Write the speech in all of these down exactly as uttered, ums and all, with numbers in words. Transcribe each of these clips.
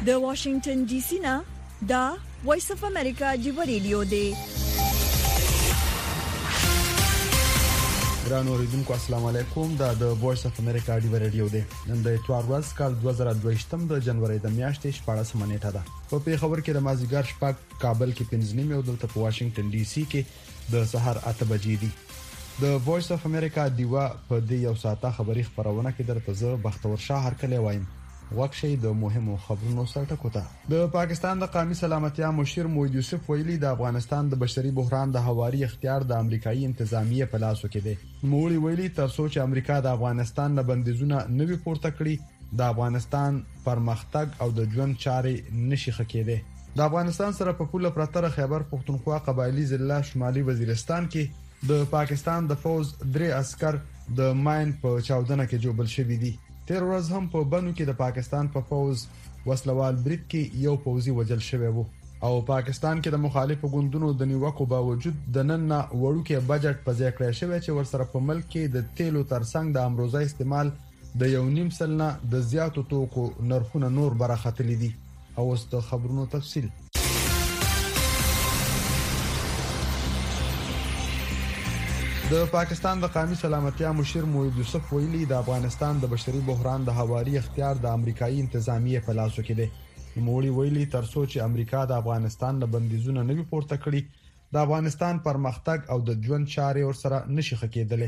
د واشنگټن ډي سي نه دا وایس اف امریکا دی ریډیو دی. ګران اوریدونکو السلام علیکم. دا د وایس اف امریکا دی ریډیو دی. نن د اتوار ورځ کال دوه زره دوه یم د جنوري د میاشتې شپږمه نیټه ده. په پیښور کې د مازیګر شپږ، کابل کې پنځه نیمه او دلته په واشنگټن ډي سي کې د سحر اته بجې دي. د وایس اف امریکا دیوا په دې یو ساعته خبري خبرونه کې درته زه بختور شاه هرکلی وایم. وقشي د مهمو خبرونو سره ټکوته. د پاکستان د قومي سلامتیا مشیر موحد یوسف ویلي د افغانستان د بشري بحران د هواري اختیار د امریکایي انتظامیه په لاسو کې دی. موړي ویلي تر څو چې امریکا د افغانستان نه بندیزونه نوي پورته کړي د افغانستان پرمختګ او د ژوند چارې نشي خکېده. د افغانستان سره په پوله پرتر خیبر پختونخوا قبایلی ضلع شمالي وزیرستان کې د پاکستان د فوز درې عسكر د ماین په چاودنه کې جوړل شوی دي. تیر ورځ هم په بنو کې د پاکستان په فوز وسلوال برید کې یو پوځي وژل شوی وو او پاکستان کې د مخالفو ګوندونو د نیوکو باوجود د نن نه وړوکې بجټ په ځای کړی شوی چې ورسره په ملک کې د تیلو ترڅنګ د امروزه استعمال د یو نیم سلنه د زیاتو توکو نرخونه نور برخاتلي دي. او اوس د خبرونو تفصیل. د پاکستان د قومي سلامتیا مشیر موحد یوسف ویلي د افغانستان د بشري بحران د هواري اختیار د امریکایي انتظامیه په لاسو کې دی. موړي ویلي تر څو چې امریکا د افغانستان نه بندیزونه نوي پورته کړي د افغانستان پرمختګ او د ژوند چارې ورسره نشي خکېدلې.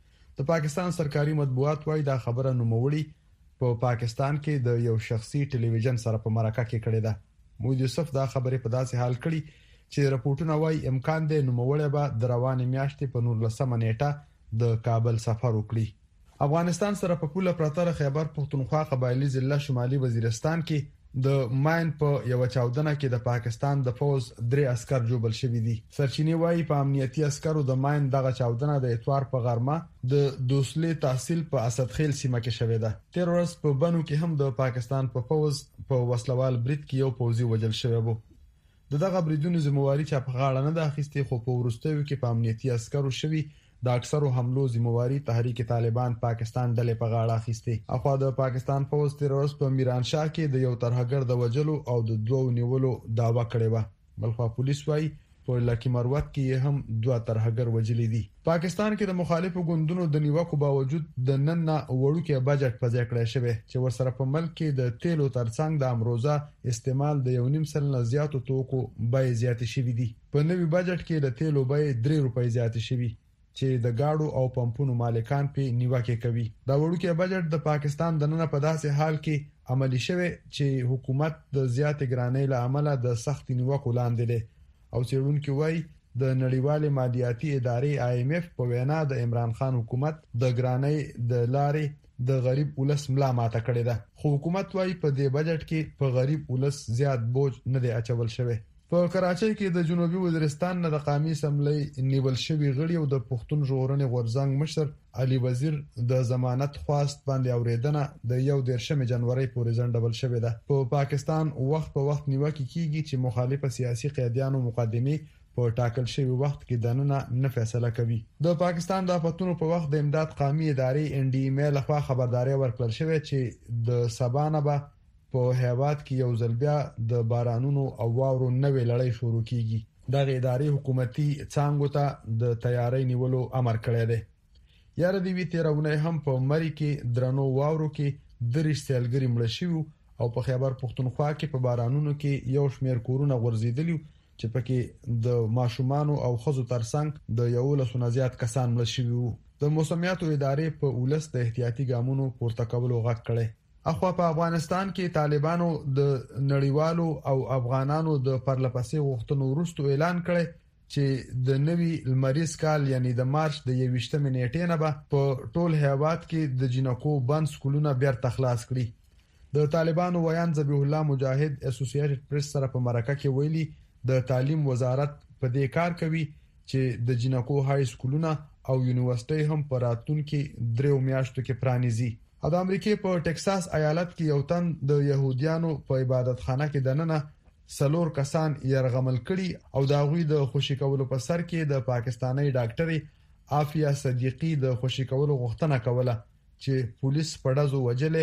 د پاکستان سرکاري مطبوعات وايي دا خبره نوموړي په پاکستان کې د یو شخصي ټلویزیون سره په مرکه کې کړې ده. موحد یوسف دا خبره په داسې حال کړي چې راپورټونه وايي امکان دی نوموړی به د روانې میاشتې په نولسمه نیټه د کابل سفر وکړي. افغانستان سره په پوله پرتر خیبر پختونخوا قبایلی ضلع شمالي وزیرستان کې د ماین په یو چاودنه کې د پاکستان د فوز درې عسكر جوړل شوی دي. سرچینې وايي په امنیتي عسکرو د ماین دغه چاودنه د اتوار په غرمه د دوسلې تحصیل په اسدخیل سیمه کې شوې ده. تیر ورځ په بنو کې هم د پاکستان په فوز په وسلوال برید کې یو پوځي وژل شوی وو. دغه بریدونو ذمہواری چې په غاړه نه د اخیستې خو په ورستیو کې په امنیتي عسکرو شوی د اکثرو حملو ذمہواری تحریک طالبان پاکستان ډلې په غاړه اخیستې. اخوا د پاکستان فوز تیر ورځ په میران شاه کې د یو ترهګر د وجلو او د دوو نیولو داوا کړې و. بلخوا پولیس وايي په لکی مروت کې هم دوه ترهګر وجلې دي. پاکستان کې د مخالفو ګوندونو د نیوکو باوجود د نن نه وړوکې بجټ په ځای کړی شوی چې ورسره په ملک کې د تیلو ترڅنګ د امروزه استعمال د یو نیم سلنه زیاتو توکو بیې زیاتې شوې دي. په نوي بجټ کې د تیلو بیې درې روپۍ زیاتې شوې چې د گاډو او پمپونو مالکان په نیوکه کوي. دا وړوکې بجټ د پاکستان د نن په داسې حال کې عملی شوی چې حکومت د زیاتې ګرانۍ له امله د سخت نیوکو لاندې دی او څېړونکو وايي د نړیوال مالیاتي ادارې آی ایم اف په وینا د عمران خان حکومت د ګرانۍ د لارې د غریب ولس ملا ماته کړې ده. خو حکومت وايي په دې بجټ کې په غریب ولس زیات بوج نه دی اچول شوی. په کراچۍ کې د جنوبي وزیرستان نه د قومي اسمبلی نیول شوی غړي او د پښتون ژغورنې غورځنګ مشر علي وزیر د ضمانت خواست باندې اوریدنه د یو دیرشم جنوري پورې ځنډول شوې ده. په پا پاکستان وخت په وخت نیوکه کیږي چې مخالفه سیاسي قیادیانو مقدمه په ټاکل شوی وخت کې دننه نه فیصله کوي. د پاکستان د افتونو په وخت د امداد قومي ادارې ان ډي ام له خوا خبرداري ورکړل شوې چې د سبانه به په هیواد کې یو ځل بیا د بارانونو او واورو نوې لړۍ شروع کیږي. دغه ادارې حکومتي څانګو ته د تیاری نیولو امر کړی دی. یاره دی وی تیرونه هم په مری کې درنو واورو کې درې سیلګری مړ شوی او په خیبر پختونخوا کې په بارانونو کې یو شمیر کورونه غورځیدلی چې پکې د ماشومان او خزو ترڅنګ د یو لسونه زیات کسان مړ شوی وو. د موسمیاتو ادارې په ولس د احتیاطي ګامونو پورته کولو غږ کړی. اخوا په افغانستان کې طالبانو د نړیوالو او افغانانو د پرلپسې غوښتنو وروسته اعلان کړی چې د نوي لمریز کال یعنی د مارچ د یوویشتمې نیټې نه به په ټول هیواد کې د جنکو بند سکولونه بیرته خلاص کړي. د طالبانو ویان ذبیح الله مجاهد اسوسییټډ پریس سره په مرکه کې ویلي د تعلیم وزارت په دې کار کوي چې د جنکو های سکولونه او یونیورسيټي هم په راتلونکي درې میاشتو کې پرانیزي. د امریکای په ټکساس ایالت کې یو تن د يهوديانو په عبادتخانه کې دننه سلور کسان يرغمل کړي او دا غوي د خوشی کولو په سر کې د پاکستاني ډاکټري عافیه صدیقی د خوشی کولو غوښتنه کوله چې پولیس پړځو وجلې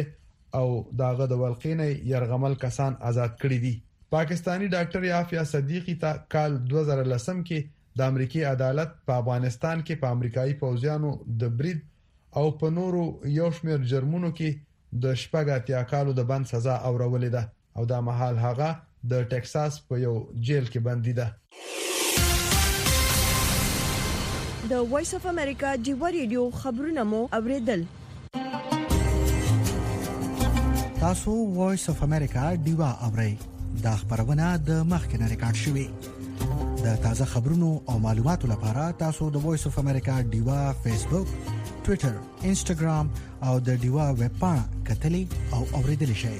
او داغه د ولقینې يرغمل کسان آزاد کړي دي. پاکستانی ډاکټر یافیا صدیقی ته کال دوه زره لسم کې د امریکای عدالت په افغانستان کې په امریکایي پوځیانو د برید او په نورو یو شمېر جرمونو کې د شپږ اتیا کالو د بند سزا اورولې ده او دا مهال هغه د ټکساس په یو جیل کې بندي ده. د وایس اف امریکا جیو ریډیو خبرونه مو اوریدل. تاسو وایس اف امریکا دیوا اورئ. دا خبرونه د مخکنه ریکارډ شوې. د تازه خبرونو او معلوماتو لپاره تاسو د وایس اف امریکا دیوا فیسبوک، ټوئیټر، انسټاګرام او د دیوا ویب پاڼه کتلې او اوریدل شئ.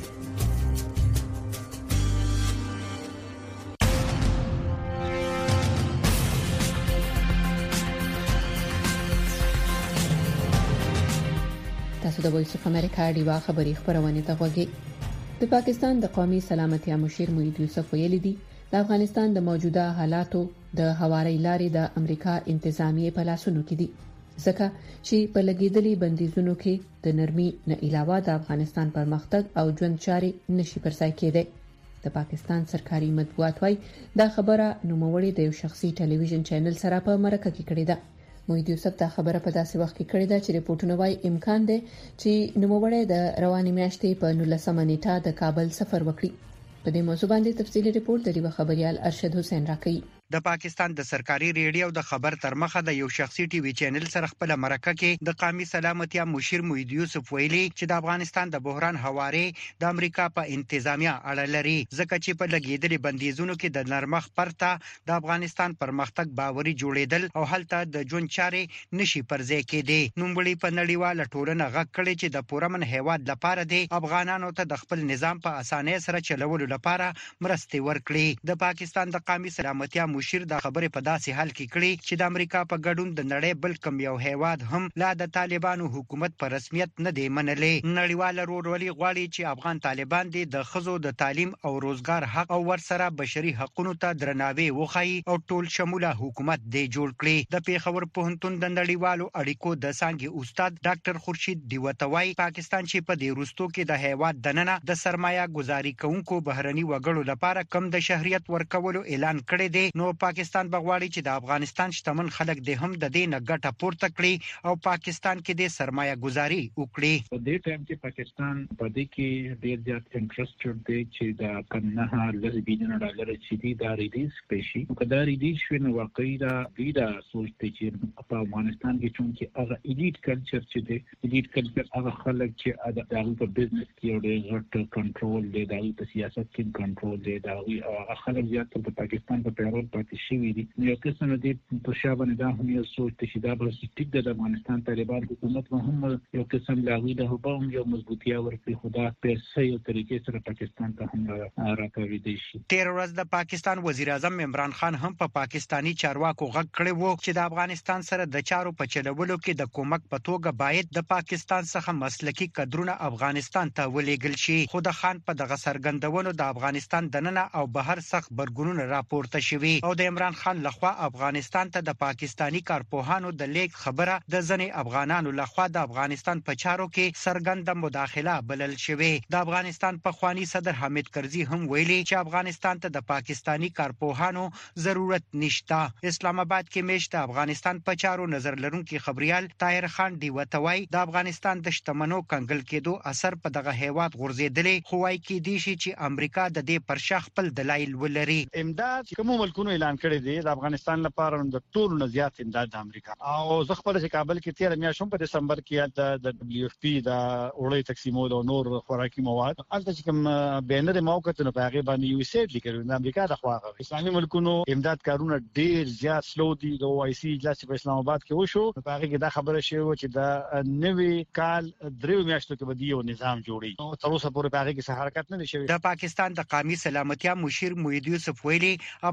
تاسو د وایس اف امریکا دیوا خبري خبرونه ته غوږی. د پاکستان د قومي سلامتیا مشیر موحد یوسف ویلي دي د افغانستان د موجوده حالاتو د هواري لارې د امریکا انتظامیه په لاسونو کې دي، ځکه چې په لګیدلي بندیزونو کې د نرمي نه علاوه د افغانستان پرمختګ او ژوند چارې نشي پرځای کېدای. د پاکستان سرکاري مطبوعات وايي دا خبره نوموړي د یو شخصي ټلویزیون چینل سره په مرکه کې کړې ده. موحد یوسف دا خبره په داسې وخت کې کړې ده چې ریپورتونه وايي امکان دی چې نوموړی د رواني میاشتې په نولسمه نیټه د کابل سفر وکړي. په دې موضوع باندې تفصیلي ریپورت د ریو خبريال ارشد حسین راکړي. د پاکستان د سرکاري ریډیو د خبر تر مخه د یو شخصي ټي وي چینل سره خپل مرکه کې د قومي سلامتیا مشیر موحد یوسف ویلي چې د افغانستان د بحران حواله د امریکا په انتظامیه اړه لري، ځکه چې په لګیدلي بندیزونو کې د نرمخ پرته د افغانستان پرمختګ باوري جوړیدل او هلته د ژوند چارې نشي پرځای کېدي. نوموړي په نړیواله ټولنه غږ کړی چې د پورمن هیواد لپاره د افغانانو ته د خپل نظام په اسانۍ سره چلولو لپاره مرستې ورکړي. د پاکستان د قومي سلامتیا مشیر دا خبره په داسې حال کې کړي چې د امریکا په ګډون د نړۍ بل کوم یو هیواد هم لا د طالبانو حکومت په رسمیت نه دی منلې. نړیوال ورورولي غواړي چې افغان طالبان د خزو د تعلیم او روزګار حق او ورسره بشري حقوقو ته درناوی وخی او ټول شموله حکومت دی جوړ کړي. د پیښور پوهنتون د نړیوالو اړیکو د څانګې استاد ډاکټر خورشید دیوتوای پاکستان چې په دې وروستو کې د هیواد دننه د سرمایه گذاري کوونکو بهرني وګړو لپاره کم د شهريت ورکولو اعلان کړی دی، نو پاکستان بغواړي چې د افغانستان شتمن خلک د هم د دې نه ګټه پورته کړي او پاکستان کې د سرمایه گذاري وکړي. په دې ټایم کې پاکستان په دې کې ډېر زیات انټرېسټډ دی چې د کنه لږ بلیون ډالر چې دا ریلیز پېشي. کله ریلیز شوی نو واقعي دا ډیره سوچ دی چې په افغانستان کې چې هغه ایلیټ کلچر چې دی ایلیټ کلچر هغه خلک چې د هغه په بزنس کې ډېر غټ کنټرول دی، د هغه په سیاست کې کنټرول دی، دا هغه خلک زیات په پاکستان په پیروي پاتې شوی دي. یو قسم د په شابه دا هم یو سوچ چې دا به ټیک د افغانستان طالبان حکومت هم یو قسم لاغي د هم یو مضبوطیا ورکړي، خدا په سیو طریقې سره پاکستان ته هم راکوي دي شي. تیر ورځ د پاکستان وزیر اعظم عمران خان هم په پاکستانی چارواکو غږ کړی وو چې د افغانستان سره د چارو په چلولو کې د کومک په توګه باید د پاکستان څخه مسلکی کډرونه افغانستان ته ولېږل شي. خو د خان په دغه سرګندونو د افغانستان دننه او بهر سخت برګونونه راپورته شوي او د عمران خان لخوا افغانستان ته د پاکستانی کارپوهانو د لیک خبره د ځنې افغانانو لخوا د افغانستان په چارو کې سرګند مداخله بلل شوې. د افغانستان په خوانی صدر حامد کرزي هم ویلي چې افغانستان ته د پاکستانی کارپوهانو ضرورت نشته. اسلام آباد کې میشت افغانستان په چارو نظر لرونکي خبريال طاهر خان دیوتوای د افغانستان د شتمنو کنګل کېدو اثر په دغه هیواد غورځېدلې، خو وايي کې دي چې امریکا د دې پر شخ خپل دلایل ولري. امداد کوم ملکونو اعلان کړی دی د افغانستان لپاره د ټولو نه زیات امداد د امریکا او زه خپل چې کابل کې تیر میاشت په دسمبر کې د دبليو اف پی د اوري تقسیمول او نور خوراکي مواد البته چې کوم بینر موقت نه پاغي باندې یو سیټ لیکل د امریکا د خواغه اسلامي ملکونو امداد کارونه ډیر زیات سلو دي. د او آی سی اجلاس په اسلام آباد کې وشو، پاغي کې دا خبره شوه چې د نوي کال درې میاشتو کې به یو نظام جوړي او تر اوسه پورې پاغي کې حرکت نه شوی. د پاکستان د قومي سلامتیا مشیر موحد یوسف ویلي افغانستان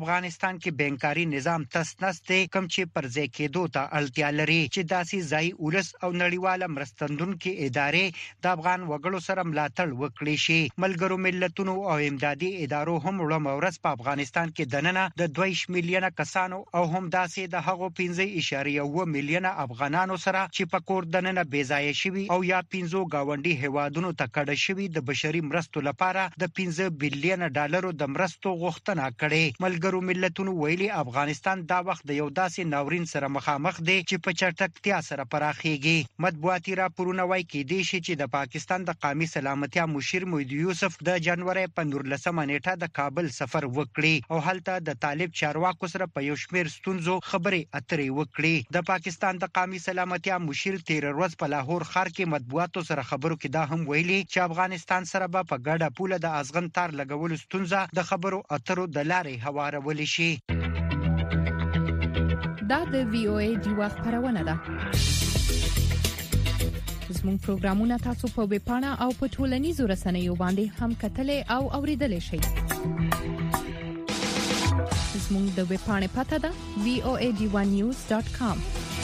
افغانستان کې بانکاري نظام تس نس دی کوم چې پر ځای کېدو ته اړتیا لري چې داسې ځای ولس او نړیواله مرستندونکو ادارې د افغان وګړو سره ملاتړ وکړي شي. ملګرو ملتونو او امدادي ادارو هم ولومورس په افغانستان کې دننه د دوه میلیونه کسانو او هم داسې د هغو پنځه اعشاریه اووه میلیونه افغانانو سره چې په کور دننه بیځای شوي او یا پنځو گاونډي هیوادونو ته کډه شوي د بشري مرستو لپاره د پنځه بلین ډالرو د مرستو غوښتنه کړې. ملګرو ملتونو ویلي افغانستان دا وخت د یو داسې ناورین سره مخامخ دی چې په چټکتیا سره پراخیږي. مطبوعاتي راپورونه وايي کې دی چې د پاکستان د قومي سلامتیا مشیر موحد یوسف د جنوري په نولسمه نیټه د کابل سفر وکړي او هلته د طالب چارواکو سره په یو شمېر ستونزو خبرې اترې وکړي. د پاکستان د قومي سلامتیا مشیر تیر ورځ په لاهور ښار کې مطبوعاتو سره خبرو کې دا هم ویلي چې افغانستان سره به په ګډه پوله د ازغن تار لګولو ستونزه د خبرو اترو د لارې هوارول شي. دا د وی او ای دی وخت خبرونه ده. زموږ پروګرامونه تاسو په ویب پاڼه او په ټولنیزو رسنیو باندې هم کتلې او اوریدلې شئ. زموږ د ویب پاڼې پته ده وی او ای ډی ون نیوز ډاټ کام.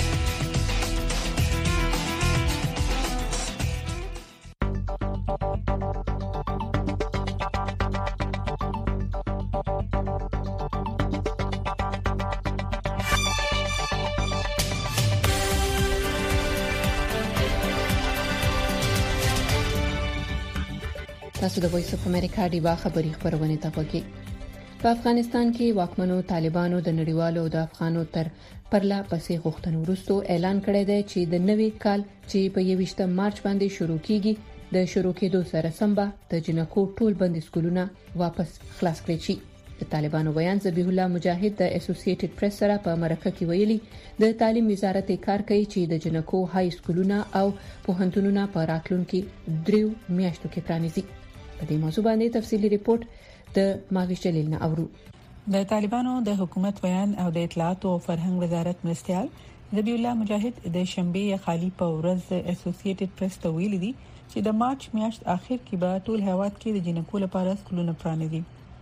تاسو د وایس اف امریکا دی وا خبري خبرونه ته وګورئ. په افغانستان کې واکمنو طالبانو د نړیوالو د افغانو تر پرلا پسې غوښتنو وروسته اعلان کړی دی چې د نوي کال چې په یوویشتم مارچ باندې شروع کیږي د شروع کېدو سره سمبا د جنکو ټول بند سکولونه واپس خلاص کړي شي. د طالبانو بیان ذبیح الله مجاهد د اسوسییټډ پریس سره په مرکه کې ویلي د تعلیم وزارت کار کوي چې د جنکو های سکولونه او پوهنتونونه په راتلونکي دریو میاشتو کې پرانیزي. په دې موضوع باندې تفصیلی ریپورت د ماویش جلیل نه اورو. د طالبانو د حکومت بیان او د اطلاعات او فرهنګ وزارت مرستيال ذبیح الله مجاهد د شنبه خالی په ورځ د اسوسییټډ پریس ته ویلي دي چې د مارچ میاشت اخر کې به ټول هیواد کې د جنکو لپاره سکولونه پرانیزي.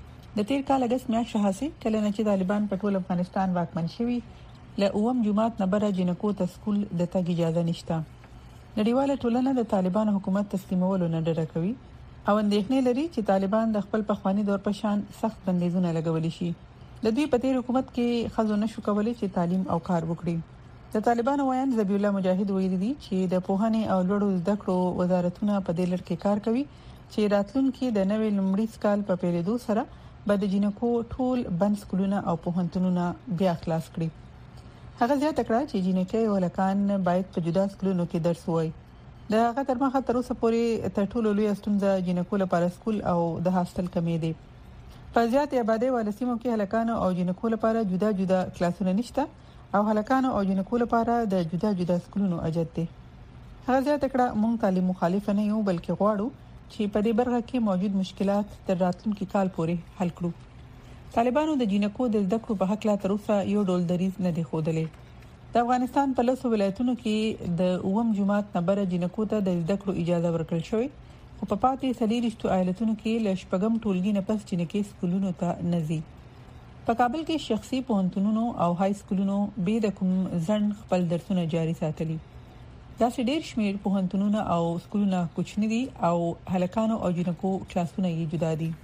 د تیر کال اگست میاشت راهسي کله چې طالبان په ټول افغانستان واکمن شوي له اوم جمعات نه بره جنکو ته سکول د تګ اجازه نشته. نړیواله ټولنه د طالبان حکومت تسلیمولو نه ډډه کوي او اندېښنې لري چې طالبان د خپل پخوانی دور په شان سخت بندیزونه لګولي شي. د دوی په تیر حکومت کې خزو نشو کولای چې تعلیم او کار وکړي. د طالبانو ویان ذبیح الله مجاهد ویلي دي چې د پوهنې او لوړو زده کړو وزارتونه په دې لړ کې کار کوي چې راتلونکي د نوې لمړي کال په پیریدو سره به د جنکو ټول بند سکولونه او پوهنتونونه بیا خلاص کړي. هغه زیاته کړه چې جنکې او لکان باید په جدا سکولونو کې درس وایي. د هغه تر مخه تر اوسه پورې تر ټولو لوی ستونزه جنکو لپاره سکول او د هاستل کمی دی. په زیات آبادی ولسمو کې هلکانو او جنکو لپاره جدا جدا کلاسونه نشته او هلکانو او جنکو لپاره د جدا جدا سکولونو اجازه ده. هغه زیاته کړه مونږ تعلیم مخالف نه یو بلکې غواړو چې په دې برخه کې موجود مشکلات تر راتلونکي کال پورې حل کړو. طالبانو د جنکو د زده کړو په حق لا تر اوسه یو ډول دریز نه دی خوده. د افغانستان په لسو ولایتونو کې د اوم جمعات نه بره جنکو ته د زده کړو اجازه ورکړل شوې او په پاتې سلیریشتو ایالتونو کې ل شپږم ټولګي نه پس جنکې سکولونو ته نزي. په کابل کې شخصي پوهنتونونو او های سکولونو به د کوم ځن خپل درسونه جاري ساتلي. دا چې ډېر شمیر پوهنتونونه او سکولونه کوچني دي او هلکانو او جنکو کلاسونه یې جدا دي.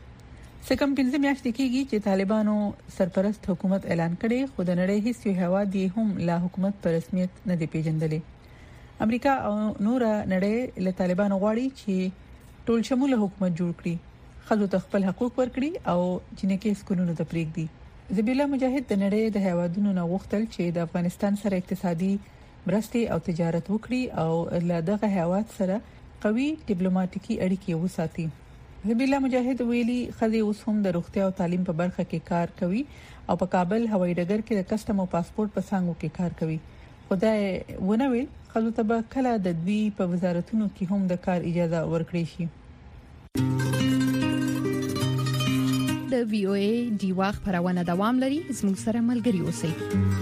سکم پنځه میاشتې کېږي چې طالبانو سرپرست حکومت اعلان کړي خو د نړۍ هیڅ یو هیواد یې هم لا حکومت پر رسمیت نه دی پیژندلې. امریکا او نور نړۍ له طالبانو غواړي چې ټول شموله حکومت جوړ کړي، خلکو ته خپل حقوق ورکړي او جنکې سکولونو ته پریږدي. ذبیح الله مجاهد د نړۍ د هیوادونو نه غوښتل چې د افغانستان سره اقتصادي مرستې او تجارت وکړي او له دغه هیواد سره قوي ډیپلوماټیکي اړیکې وساتي. ذبیح الله مجاهد ویلي خزي اوس هم د روغتیا او تعلیم په برخه کې کار کوي او په کابل هوایي ډګر کې د کسټم او پاسپورت په څنګه کې کار کوي. خدای ونه ویل خلکو ته به کله د دوی په وزارتونو کې هم د کار اجازه ورکړي شي. د وی او ای دی واخ خبرونه دوام لري. زموږ سره ملګري اوسئ.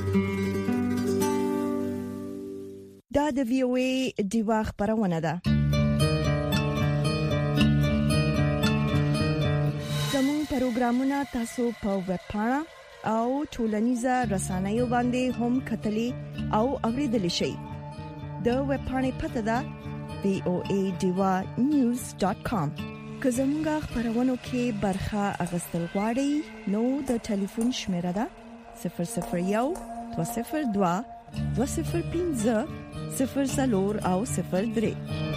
دا د وی او ای دی واخ خبرونه ده. زموږ پروګرامونه تاسو په ویب پاڼه او ټولنیزه رسنیو باندې هم کتلې او اوریدل شي. د ویب پاڼې پته ده وی او ای ډیوا نیوز ډاٹ کام. که زموږ خبرونو کې برخه اغستل غواړئ نو د ټلیفون شمیره ده صفر صفر یو دوه صفر دوه دوه صفر پنځه صفر څلور او صفر درې.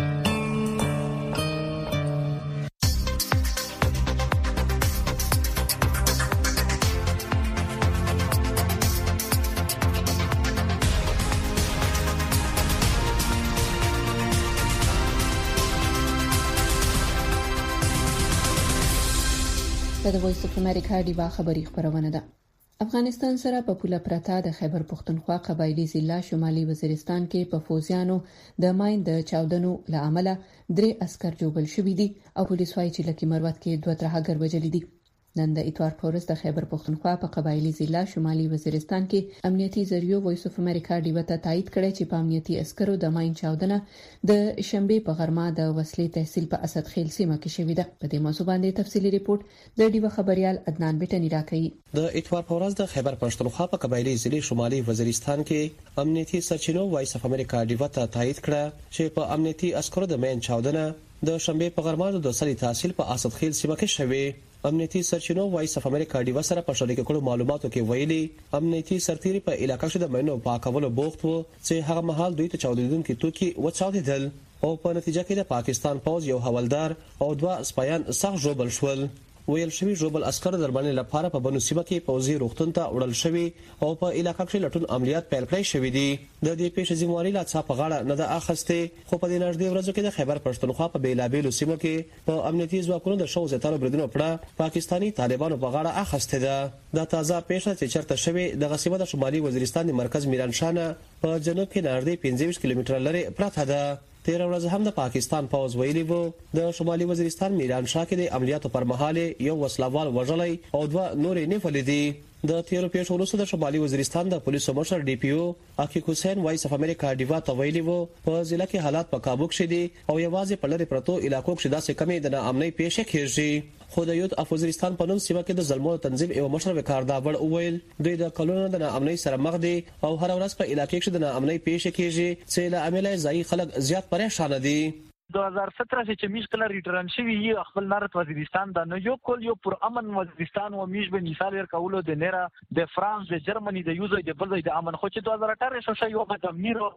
د وایس اف امریکا ډیوا خبری خبرونه ده. افغانستان سره په پوله پرتا د خیبر پختونخوا قبایلی ضلع شمالي وزیرستان کې په فوزیانو د ماین د چاودنو لامل درې عسكر جوړل شوې دي او پولیس وايي چې لکه مروت کې دوه ترهګر وجل دي. نن د اتوار پورس د خیبر پختونخوا په قبایلی ضلع شمالي وزیرستان کې امنیتي ذریعہ وایس اف امریکا ډیوا ته تایید کړی چې په امنیتي عسکرو د ماین چاودنه د شنبه په غرمه د وسلې تحصیل په اسد خیل سیمه کې شوې ده. په دې موضوع باندې تفصیلي ریپورت د ډیوا خبريال عدنان بیٹنی راکړي. د اتوار پورس د خیبر پختونخوا په قبایلی ضلع شمالي وزیرستان کې امنیتي سرچینو وایس اف امریکا ډیوا ته تایید کړه چې په امنیتي عسکرو د ماین چاودنه د شنبه په غرمه د وسلې تحصیل په اسد خیل سیمه کې شوې. امنیتي سرچینو وایس اف امریکا ډیوا سره په شریک کړو معلوماتو کې ویلي امنیتي سرتیري په علاقې کې د مینو پاکولو بوخت وو چې هغه مهال دوی ته چاودیدونکو توکي وڅاودیدل او په نتیجه کې د پاکستان پوز یو حوالدار او دوه سپایان سخت ژوبل شول. ویل شوی ژوبل عسكر درملنې لپاره په بنو سیمه کې پوزي روغتون ته وړل شوی او په علاقې کې لټون عملیات پیل کړی شوی دي. د دې پیښې ذمہواری لا څه په غاړه نه ده اخسته خو په دې نږدې ورځو کې د خیبر پښتونخوا په بیلابیلو سیمو کې په امنیتي ځواکونو د شو زیاتره بریدونو پړه پاکستانی طالبانو په غاړه اخسته ده. دا تازه پیښه چې چرته شوی د غسیمه د شمالي وزیرستان د مرکز میرانشانه په جنوب کې نږدې پنځه کیلومتره لري پراته ده. تیر ورځ هم د پاکستان پوز ویلي وو د شمالي وزیرستان میرانشاه کې د عملیاتو پر مهال یو وسلوال وژلای او دوه نورې نیولې دي. د تیر پیښو وروسته د شمالي وزیرستان د پولیسو مشر ډي پی او عقیق حسین وایس اف امریکا ډیوا ته ویلي وو په ضلع کې حالات په کابو کې دي او یوازې په لری پرتو علاقو کې داسې کمی د ناامنۍ پیښه کیږي. خو د یوت اف وزیرستان په نوم سیمه کې د ظلمو تنظیم یو مشر وکړ دا وړ اویل دوی د کلونو د ناامنۍ سره مخ دي او هر ورځ په علاقې کې د ناامنۍ پیښه کیږي چې له عمله ځای خلک زیات پریشان دي. دو هزار سترہ سے چمیش کلا ریټرن شوی یو خپل نارت وزیرستان دا نو یو کول یو پر امن وزیرستان و میش به مثال ور کولو د نیرا د فرانس د جرمنی د یوزو د بل د امن خو چې دو هزار اٹھارہ شو شی یو د میرو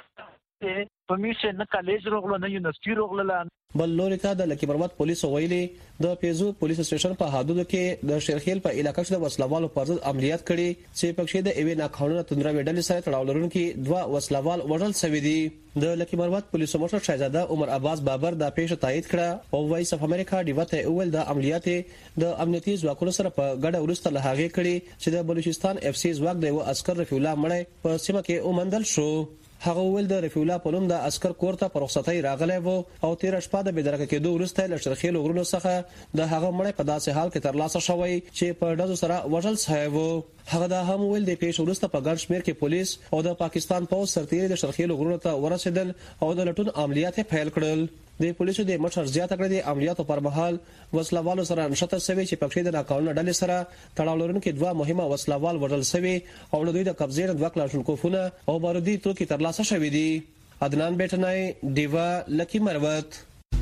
په میشه نه کالج روغلو نه یونیورسيټي روغله. بل لوري ته د لکی مروت پولیسو ویلي د پیزو پولیس سټیشن په حدودو کې د شیرخیل په علاقې کې د وسلوالو پر ضد عملیات کړي چې پکې د ایوی ناقانونه توندره وډل سره تړاو لرونکي دوه وسلوال وژل شوی دي. د لکی مروت پولیسو مشر شهزاده عمر عباس بابر دا پیښه تایید کړه او وایس اف امریکا ډیوا ته ویل د عملیات د امنیتي ځواکونو سره په ګډه ورسته له هغه کړي چې د بلوچستان اف سی ځواک د یو عسكر رفیع الله مړی په سیمه کې اومندل شو. هغه ول د رفیع الله په نوم د عسكر کور ته پر رخصتۍ راغلی وو او تیر شپه د بدرګه کېدو وروسته له شرخیل غرونو څخه د هغه مړی په داسې حال کې ترلاسه شوی چې په ډزو سره وژل شوی وو. هغه دا هم ول د پیښې وروسته په ګڼ شمېر کې پولیس او د پاکستان پوز سرتیري د شرخیل غرونو ته ورسېدل او د لټون عملیات پیل کړل. د پولیسو د مشر زیاته کړې د عملیاتو پر مهال وسلوالو سره نشته سوي چې پکې د ناقانونه ډلې سره تړاو لرونکي دوه مهمه وسلوال وژل شوي او دوی د قبضې دوه کلاشینکوفونه او بارودي توکي ترلاسه شوي دي. عدنان بیٹنای ډیوا لکی مروت.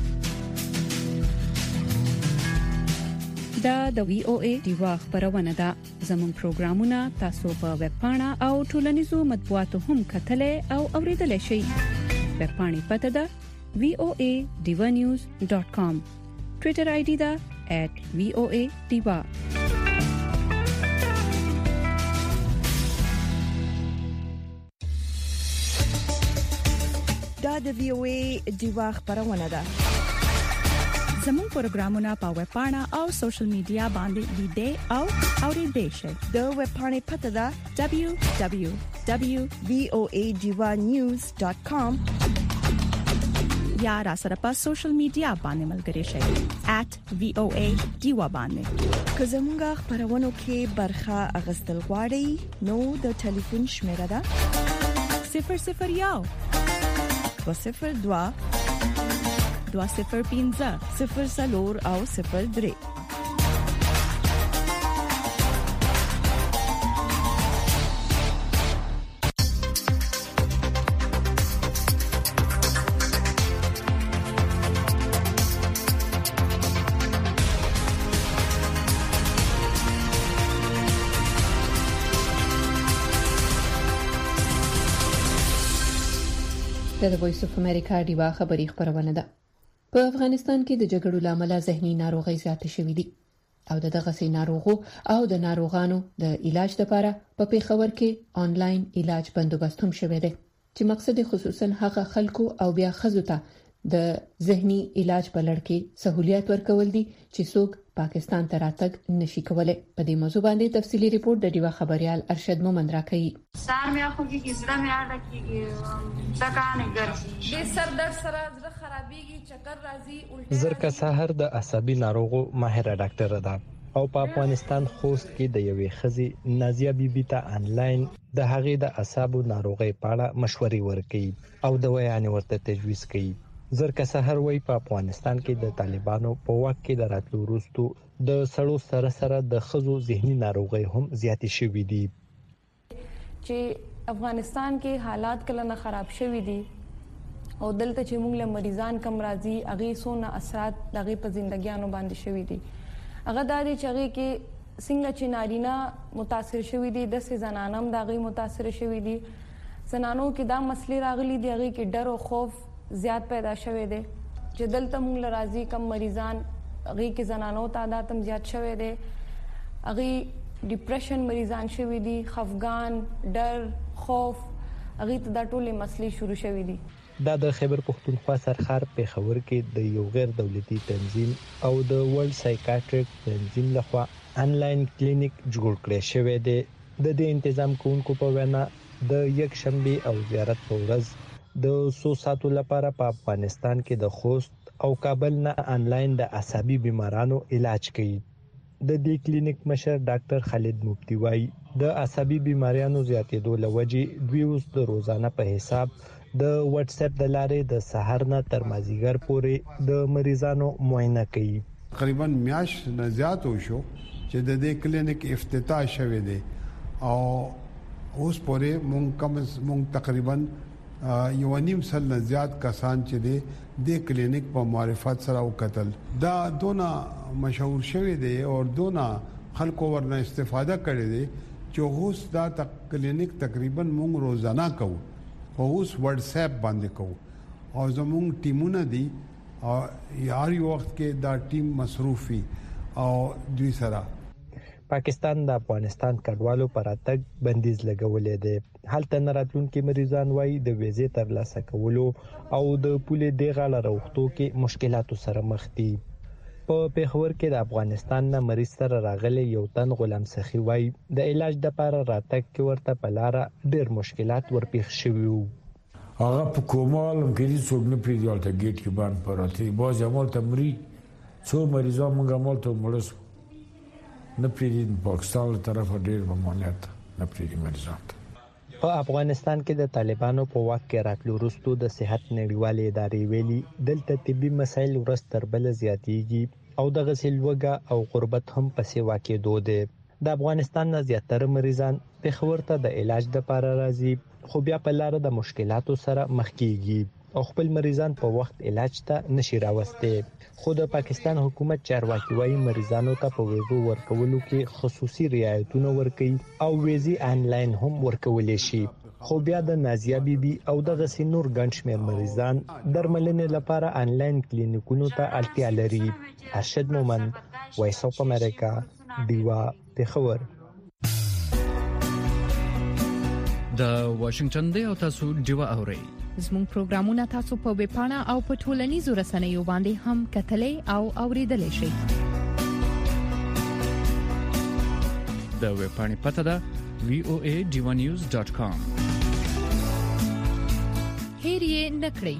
دا د وی او ای ډیوا خبرونه ده. زموږ پروګرامونه تاسو په ویب پاڼه او ټولنیزو مطبوعاتو هم کتلې او اوریدلای شئ. ویب پاڼې پته ده وی او ای ډیوا نیوز ډاٹ کام. ټوئیټر آی ډی دا ایٹ وی او ای ډیوا. دا د وی او ای ډیوا خبرونه ده. زموږ پروګرامونه په ویب پاڼه او سوشل میډیا باندې لیدئ او اوریدئ شئ. د ویب پاڼې پته ده دبلیو دبلیو دبلیو ډاٹ وی او ای ډیوا نیوز ډاٹ کام یا را سره په سوشل میډیا باندې ملګری شئ ایٹ وی او ای ډیوا باندې. که زموږ خبرونو کې برخه اغستل غواړئ نو د ټلیفون شمیره ده صفر صفر یو دوه صفر دوه دوه صفر پنځه صفر څلور او صفر درې. د وایس اف امریکا دیوا خبری خبرونه ده. په افغانستان کې د جګړو لامل ذهني ناروغي زیاته شوې دي او دغه سي ناروغو او د ناروغانو د علاج لپاره په پیښور کې آنلاین علاج بندوبست هم شوی دی چې مقصد خصوصا هغه خلکو او بیا خزو ته د ذهني علاج په لړ کې سہولیت ورکول دي چې څوک پاکستان ته راتګ نشي کولای. په دې موضوع باندې تفصيلي ریپورت د دیوا خبريال ارشد مومند راکړي. سار مې اخو کې کیسه مې اړه کېږي ځکه نه ګرځي د سر درد سره زړه خرابېږي چکر راځي الټا. زرکه سحر د عصبي ناروغو ماهره ډاکټر ده او په افغانستان خوست کې د یوې خزي نازیه بیبي ته آنلاین د هغې د اعصابو ناروغي په اړه مشورې ورکړي او دوايانې ورته تجویز کړي. زرکه سحر وای په افغانستان کې د طالبانو په واک کې د راتلو وروسته د سړو سره سره د خزو ذهني ناروغي هم زیاتې شوې دي چې افغانستان کې حالات کله نه خراب شوي دي او دلته چې موږ له مریضان کم راځي هغه سونه اثرات دغه په ژوندګیانو باندې شوي دي. هغه د دې چغې کې څنګه چې نارینه متاثر شوي دي د سې زنانم دغه متاثر شوي دي. زنانو کې دا مسلې راغلي دي هغه کې ډر او خوف زیات پیدا شوه دي چې دلته موږ لرازي کم مریضان هغه کې زنانو تعداد هم زیات شوه دي. هغه ډیپریشن مریضان شوي دي خفګان ډر خوف هغه ته د ټولې مسلې شروع شوي دي. دا د خیبر پختونخوا سرخار پیښور کې د یو غیر دولتي تنظیم او د ورلد سایکیاټریک تنظیم لخوا آنلاین کلینیک جوړ کړی شوی دی. د دې تنظیم کوونکو په وینا د یک شنبه او زیارت په ورځ د سو ساتو لپاره په افغانستان کې د خوست او کابل نه آنلاین د عصبي بیمارانو علاج کوي. د دې کلینیک مشر ډاکټر خالد مفتی وايي د عصبي بیماریانو زیاتېدو لوجې دوی اوس د روزانه په حساب د واتس اپ د لارې د سحر نه تر مازیګر پورې د مریضانو معاینه کوي. تقریبا میاش نه زیات وشو چې د دې کلینیک افتتاح شوه دی او اوس پورې مونږ کم مونږ تقریبا یو نیم سل نه زیات کسان چې دي د کلینیک په معرفت سره وکتل. دا دونه مشهور شوی دی او دونه خلکو ورنه استفاده کړي دي چې اوس دا تک کلینیک تقریبا مونږ روزانه کوو او اوس واتس اپ باندې کوو او زموږ ټیمونه دي او هر وخت کې دا ټیم مصروف وي او دوی سره پاکستان د افغانستان کډوالو پر اتګ بندیز لګولې ده. هلته نراتونکو مریضان وایي د ویزې ترلاسه کولو او د پولې د غاړه راوختو کې مشکلاتو سره مخ دي. په پیښور کې د افغانستان نه مریض سره راغلي یو تن غلام سخی وایي د علاج لپاره راتګ کې ورته په لار ډېر مشکلات ورپېښ شوي وو. هغه په کومال کې څوک نه پیډال ته گیټ کې باندې پراته باز عمل تمري څو مریضان موږ عمل ته مړس نه پریدین پاکستان له طرفه ډېر ممانعت نه پریدي مریضان. په افغانستان کې د طالبانو په واک کې راتلو وروسته د صحت نړیوالې ادارې ویلي دلته طبي مسایل ورځ تر بل زیاتېږي او د غسیل وګه او غربت هم پسې واقع دوده. د افغانستان نه زیاتره مریضان پیښور ته د علاج لپاره راځي خو بیا په لار د مشکلاتو سره مخ کیږي او خپل مریضان په وخت علاج ته نشي راوسته. خو د پاکستان حکومت چارواکي وايي مریضانو ته په ویزو ورکولو کې خصوصي رعایتونه ورکړي او ویزې آنلاین هم ورکول شي. خو بیا د نازیه بیبي او د غسی نور ګنشمیر مریضان درملنې لپاره آنلاین کلینیکونو ته اړتیا لري. ارشد مومند وایس اف امریکا دیوا پیښور. د واشنگټن دی او تاسو دیوا اورئ. زموږ پروګرامونه تاسو په ویب پاڼه او په ټولنیزو رسنیو باندې هم کتلې او اوریدلای شئ. د ویب پاڼې پته ده وی او ای ډیوا نیوز ډاٹ کام. هیر یې نکړئ.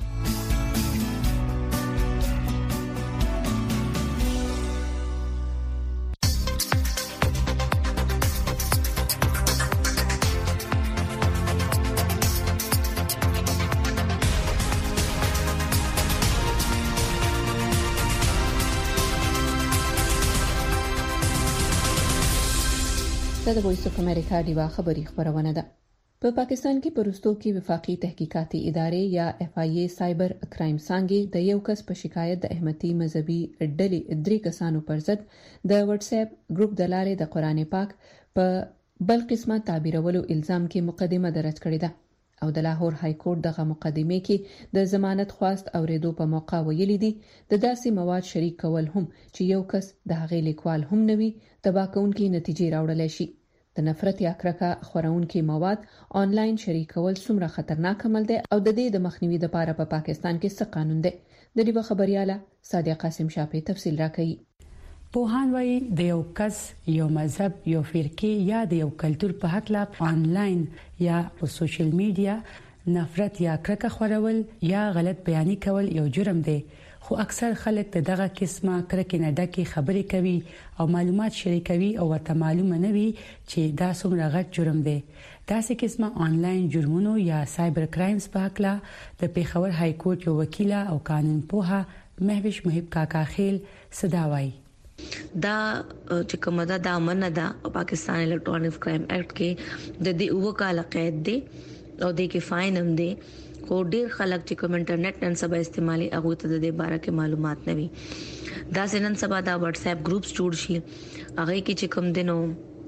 د وایس اف امریکا دیوا خبری خبرونه ده. په پاکستان کې پرستو کې وفاقي تحقیقاتي ادارې یا اف آی ای سایبر کرایم څنګه د یو کس په شکایت د احمدي مذهبي ډلې درې کسانو پر ضد د واتس اپ ګروپ د لارې د قران پاک په بل قسمه تعبیرولو الزام کې مقدمه درج کړې ده او د لاهور های کورټ دغه مقدمه کې د ضمانت خواست اوریدو په موقع ویلي دي د داسې مواد شریک کول هم چې یو کس د هغې لیکوال هم نوي تباکونکي نتیجې راوړل شي. د نفرت یا کرکه خورونکي مواد آنلاین شریک کول څومره خطرناک عمل دی او د دې د مخنیوي لپاره په پا پاکستان کې څه قانون دی؟ د ډیوه خبرياله سادیا قاسم شاپی تفصیل راکړي. پوهان وايي د یو کس یو مذهب یو فرقه یا د یو کلچر په حق لا آنلاین یا په سوشل میډیا نفرت یا کرکه خورول یا غلط بیاني کول یو جرم دی، خو اکثر خلک دغه قسمه کرکه نه ډکه خبرې کوي او معلومات شریکوي او ورته معلومه نه وي چې دا څومره غټ جرم دی. داسې قسمه آنلاین جرمونو یا سایبر کرایمز په حق لا د پیښور های کورټ یو وکیل او قانون پوها مهوش محب کاکا خیل صداوي. دا چې کومه ده د امن ده پاکستان الکترونیک کرائم ایکټ کې د دې اوه کال قید دی او د کې فاین هم دی، خو ډیر خلک چې کوم انټرنیټ نن سبا استعمالي هغه ته د دې باره کې معلومات نه وي. دا نن سبا دا واتس اپ ګروپس جوړ شي هغه کې چې کوم دینو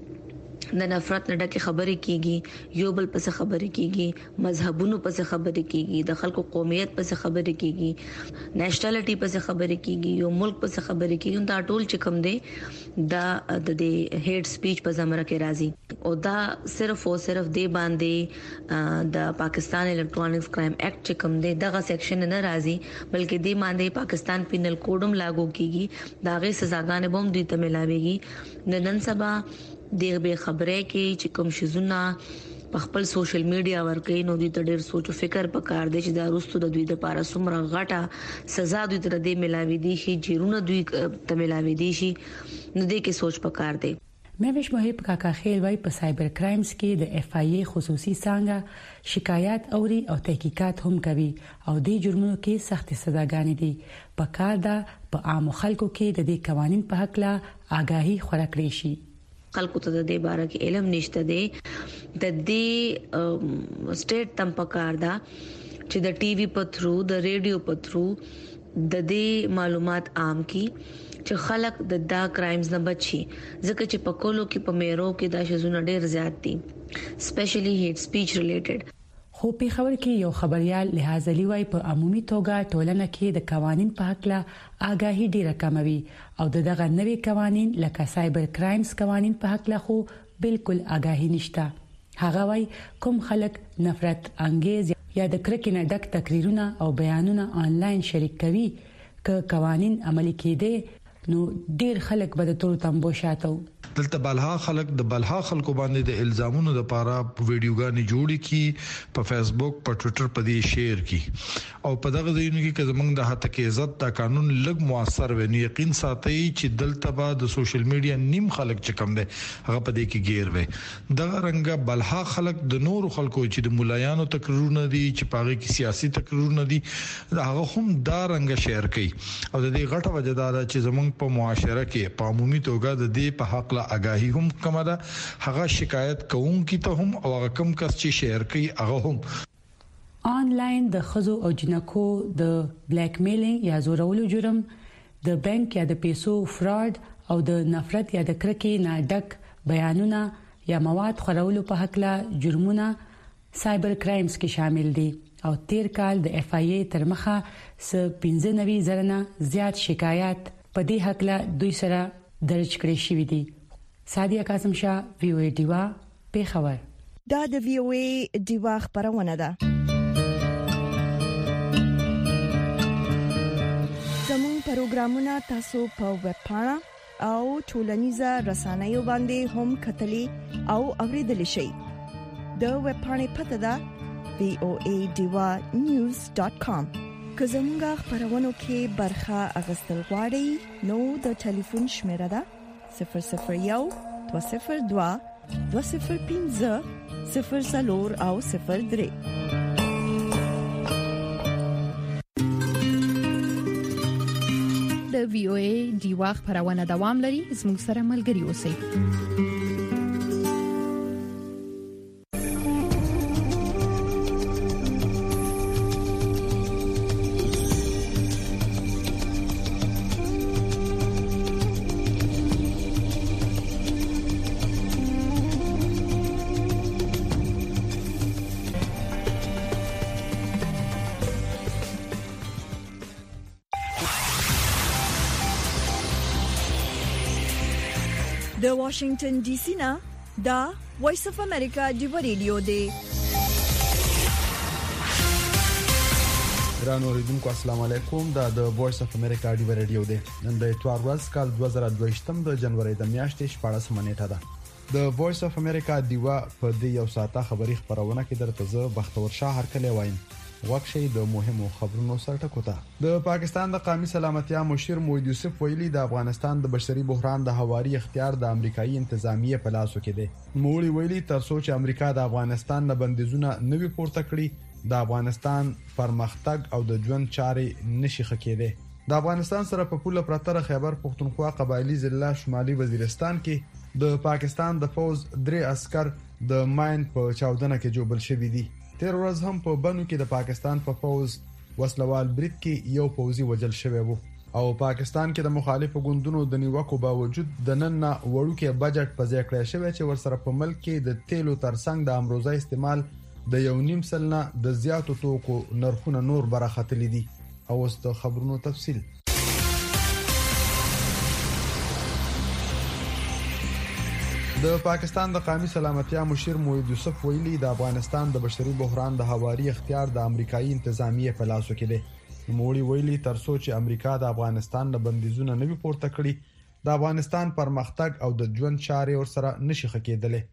د نفرت نه ډکه خبرې کیږي، یو بل پس خبرې کیږي، مذهبونو پس خبرې کیږي، د خلکو قومیت پس خبرې کیږي، نېشنلټي پس خبرې کیږي، یو ملک پس خبرې کیږي. دا ټول چې کوم دی دا د دې هیټ سپیچ په زمره کې راځي او دا صرف او صرف دی باندې د پاکستان الکترونیک کرائم ایکټ چې کوم دی دغه سیکشن نه راځي، بلکې دی باندې پاکستان پینل کوډ هم لاګو کیږي، داغه سزاګانې به هم دوی ته ملاويږي. نن سبا دغه به خبره کې چې کوم شزونه په خپل سوشل میډیا ورکې نو دوی ته ډېر سوچ او فکر پکار دی چې دا وروسته د دوی لپاره څومره غټه سزا دوی ته د ملاوي دي شي، جیرونه دوی ته ملاوي دي شي، نو دې کې سوچ پکار دی. مهوش محب کاکا خیل وايي په سایبر کرایمز کې د اف آی ای خصوصي څنګه شکایت اوري او تحقیقات هم کوي او د جرمونو کې سخت سزاګانې دي. په کار دا په عام خلکو کې د دې قوانين په حق لا آگاهي خورا کړی شي. خلکو ته د دې باره کې علم نشته دی، د دې سټیټ تم پکار دا چې د ټي وي په تھرو د ریډیو په تھرو د دې معلومات عام کی چې خلک د دا کرایمز نه بچي، ځکه چې په کولو کې په میرو کې دا شزونه ډېر زیات دي، سپیشلی هیټ سپیچ ریلیټډ. خو په خبر کې یو خبريال لحاظ لیوي په عمومي توګه ټولنه کې د قوانين په حق لا آگاهي ډیره کموي او دغه نوي قوانين لکه سایبر کرایمز قوانين په حق لا خو بالکل آگاهي نشته. هغه وايي کوم خلک نفرت انګیز یا د کرکې نه ډک تقریرونه او بیانونه آنلاین شریک کوي ک قوانين عملي کېده نو ډیر خلک به د تور تمبو شاتو. دلته بلها خلک د بلها خلکو باندې د الزامونو د پاره ویډیوګانې جوړې کی په فیسبوک په ټوئیټر په دې شیر کی او په دغه ځایونو کې چې زمنګ د حق عزت د قانون لګ موثر و نه یقین ساتي چې دلته به د سوشل میډیا نیم خلک چې کم دي هغه په دې کې غیر وي. دغه رنګه بلها خلک د نور خلکو چې د مولایانو تقریرونه دي چې پاغه کې سیاسي تقریرونه دي هغه هم دا رنګ شیر کوي او د دې غټه وجدار چې زمنګ په معاشره کې په عمومي توګه د دې په حق آگاهی هم کم ده، هغه شکایت کوونکی ته هم او هغه کم کس چې شیر کوي هغه هم آنلاین د خزو او جنکو د بلیک میلینګ یا زورولو جرم، د بانک یا د پیسو فراډ او د نفرت یا د کرکې نه ډک بیانونه یا مواد خورولو په حق لا جرمونه سایبر کرایمز کې شامل دي او تیر کال د اف آی ای تر مخه س پنځه نوي زرنه زیات شکایت په دې حق لا دوی سره درج کړی شوی دي. سادیا قاسم شاه وی او ای ډیوا پیښور. دا د وی او ای ډیوا خبرونه ده. زموږ پروګرامونه تاسو په ویب پاڼه او ټولنیزه رسنیو باندې هم کتلی او اوریدل شئ. د ویب پاڼې پته ده وی او ای ډیوا نیوز ډاټ کام. که زموږ خبرونه کې برخه اغوستل غواړئ نو د ټلیفون شمیره ده صفر صفر یو دو صفر دو دو صفر پنځه صفر څلور او صفر درې. د وی او ای ډیوا خبرونه دوام لري، زموږ سره ملګري اوسئ. د واشنگټن ډي سي نه دا وایس اف امریکا دی ریډیو دی. ګران اوریدونکو السلام علیکم. دا د وایس اف امریکا دی ریډیو دی. نن د اتوار ورځ کال دوه زره دوه یم د جنوري د میاشتې شپږمه نیټه ده. د وایس اف امریکا دیوا په دې یو ساعته خبري خبرونه کې درته زه بختور شاه هرکلی وایم. وقشي د مهمو خبرونو سره ټکوته. د پاکستان د قومي سلامتیا مشیر موحد یوسف ویلي د افغانستان د بشري بحران د هواري اختیار د امریکایي انتظامیه په لاسو کې دی. موړي ویلي تر څو چې امریکا د افغانستان نه بندیزونه نوي پورته کړي د افغانستان پرمختګ او د ژوند چارې نشي خکېده. د افغانستان سره په پوله پرتر خیبر پختونخوا قبایلی ضلع شمالي وزیرستان کې د پاکستان د فوز درې عسكر د ماین په چاودنه کې جوړل شوی دي. تیر ورځ هم په بنو کې د پاکستان په فوز وسلوال برید کې یو پوځي وجل شوی وو او پاکستان کې د مخالفو ګوندونو د نیوکو باوجود د نن نه وړوکې بجټ په ځای کړی شوی چې ورسره په ملک کې د تیلو ترڅنګ د امروزه استعمال د یو نیم سل نه د زیاتو توکو نرخونه نور برختلي دي. او اوس د خبرونو تفصیل. د پاکستان د قومي سلامتیا مشیر موحد یوسف ویلي د افغانستان د بشري بحران د هواري اختیار د امریکایي انتظامیه په لاسو کې دی. موړي ویلي تر څو چې امریکا د افغانستان د بندیزونو نوي پورته کړي د افغانستان پرمختګ او د ژوند چارې ورسره نشي خکېدلې.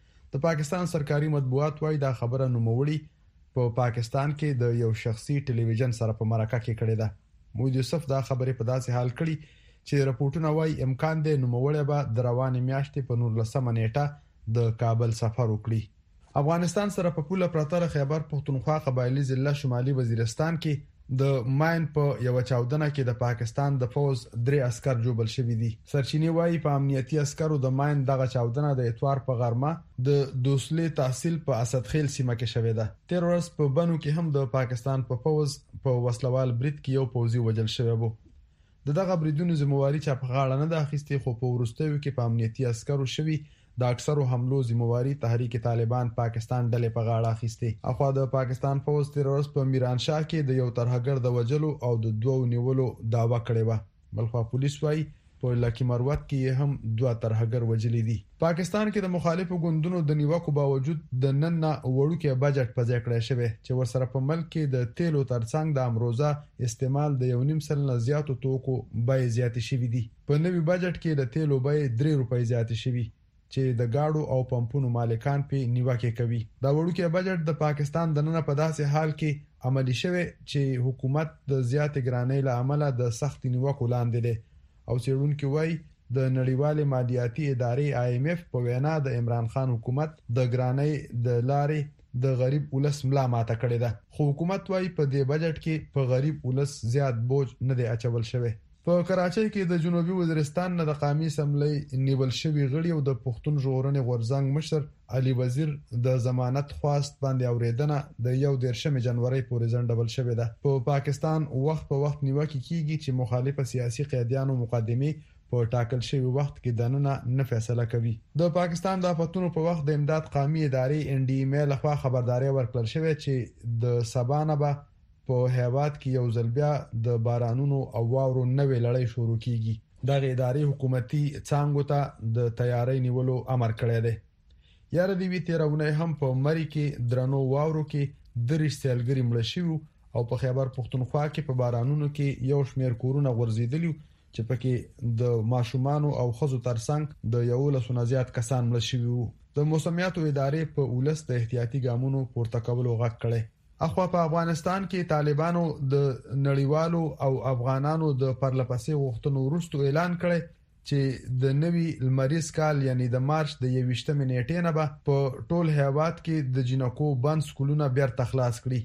د پاکستان سرکاري مطبوعات وايي دا خبره نوموړي په پاکستان کې د یو شخصي ټلویزیون سره په مرکه کې کړې ده. موحد یوسف دا خبره په داسې حال کړي چې راپورټونه وايي امکان دی نوموړی به د روانې میاشتې په نولسمه نیټه د کابل سفر وکړي. افغانستان سره په پوله پرتر خیبر پختونخوا قبایلی ضلع شمالي وزیرستان کې د ماین په یو چاودنه کې د پاکستان د فوز درې عسكر جوړل شوی دي. سرچینې وايي په امنیتي عسکرو د ماین دغه چاودنه د اتوار په غرمه د دوسلې تحصیل په اسدخیل سیمه کې شوې ده. تیر ورځ په بنو کې هم د پاکستان په فوز په وسلوال برید کې یو پوځي وجل شوی وو. د دغه بریدونو ذمہواری چې په غاړه نه د اخیستې خو په ورستیو کې په امنیتي عسکرو شوی د اکثرو حملو ذمہواری تحریک طالبان پاکستان ډلې په غاړه اخیستې. اخوا د پاکستان فوز تیر ورځ په میران شاه کې د یو ترهګر د وجلو او د دوو نیولو داوا کړې و. بلخوا پولیس وايي په لکی مروت کې هم دوه ترهګر وجلې دي. پاکستان کې د مخالفو ګوندونو د نیوکو باوجود د نن نه وړوکې بجټ په ځای کړی شوی چې ورسره په ملک کې د تیلو ترڅنګ د امروزه استعمال د یو نیم سل نه زیاتو توکو بیې زیاتې شوې دي. په نوي بجټ کې د تیلو بیې درې روپۍ زیاتې شوې چې د گاډو او پمپونو مالکان په نیوکه کوي. دا وړوکې بجټ د پاکستان د نن په داسې حال کې عملی شوی چې حکومت د زیاتې ګرانۍ له امله د سخت نیوکو لاندې دی او څېړونکي وايي د نړیوالې مالیاتي ادارې آی ایم ایف په وینا د عمران خان حکومت د ګرانۍ د لارې د غریب ولس ملا ماته کړې ده. خو حکومت وايي په دې بجټ کې په غریب ولس زیات بوج نه دی اچول شوی. په کراچۍ کې د جنوبي وزیرستان نه د قومي اسمبلی نیول شوی غړي او د پښتون ژغورنې غورځنګ مشر علي وزیر د ضمانت خواست باندې اوریدنه د یو دیرشمې جنوري پورې ځنډول شوې ده. په پاکستان وخت په وخت نیوکه کیږي چې مخالفه سیاسي قیدیانو مقدمه په ټاکل شوی وخت کې دننه نه فیصله کوي. د پاکستان د افتونو په وخت د امداد قومي ادارې ان ډي ام ای لخوا خبرداري ورکړل شوې چې د سبانه به په هیواد کې یو ځل بیا د بارانونو او واورو نوې لړۍ شروع کیږي. دغه ادارې حکومتي څانګو ته د تیاری نیولو امر کړی دی. یاره دی وی تیرونه هم په مری کې درنو واورو کې درې سیلګری مړ شوی او په خیبر پختونخوا کې په بارانونو کې یو شمیر کورونه غورځیدلی چې پکې د ماشومان او خزو ترڅنګ د یو لسونه زیات کسان مړ شوی وو. د موسمیاتو ادارې په ولس د احتیاطي ګامونو پورته کولو غږ کړی. اخوا په افغانستان کې طالبانو د نړیوالو او افغانانو د پرلپسې غوښتنو وروسته اعلان کړی چې د نوي لمریز کال یعنی د مارچ د یویشتمې نیټې نه به په ټول هیواد کې د جنکو بند سکولونه بیرته خلاص کړي.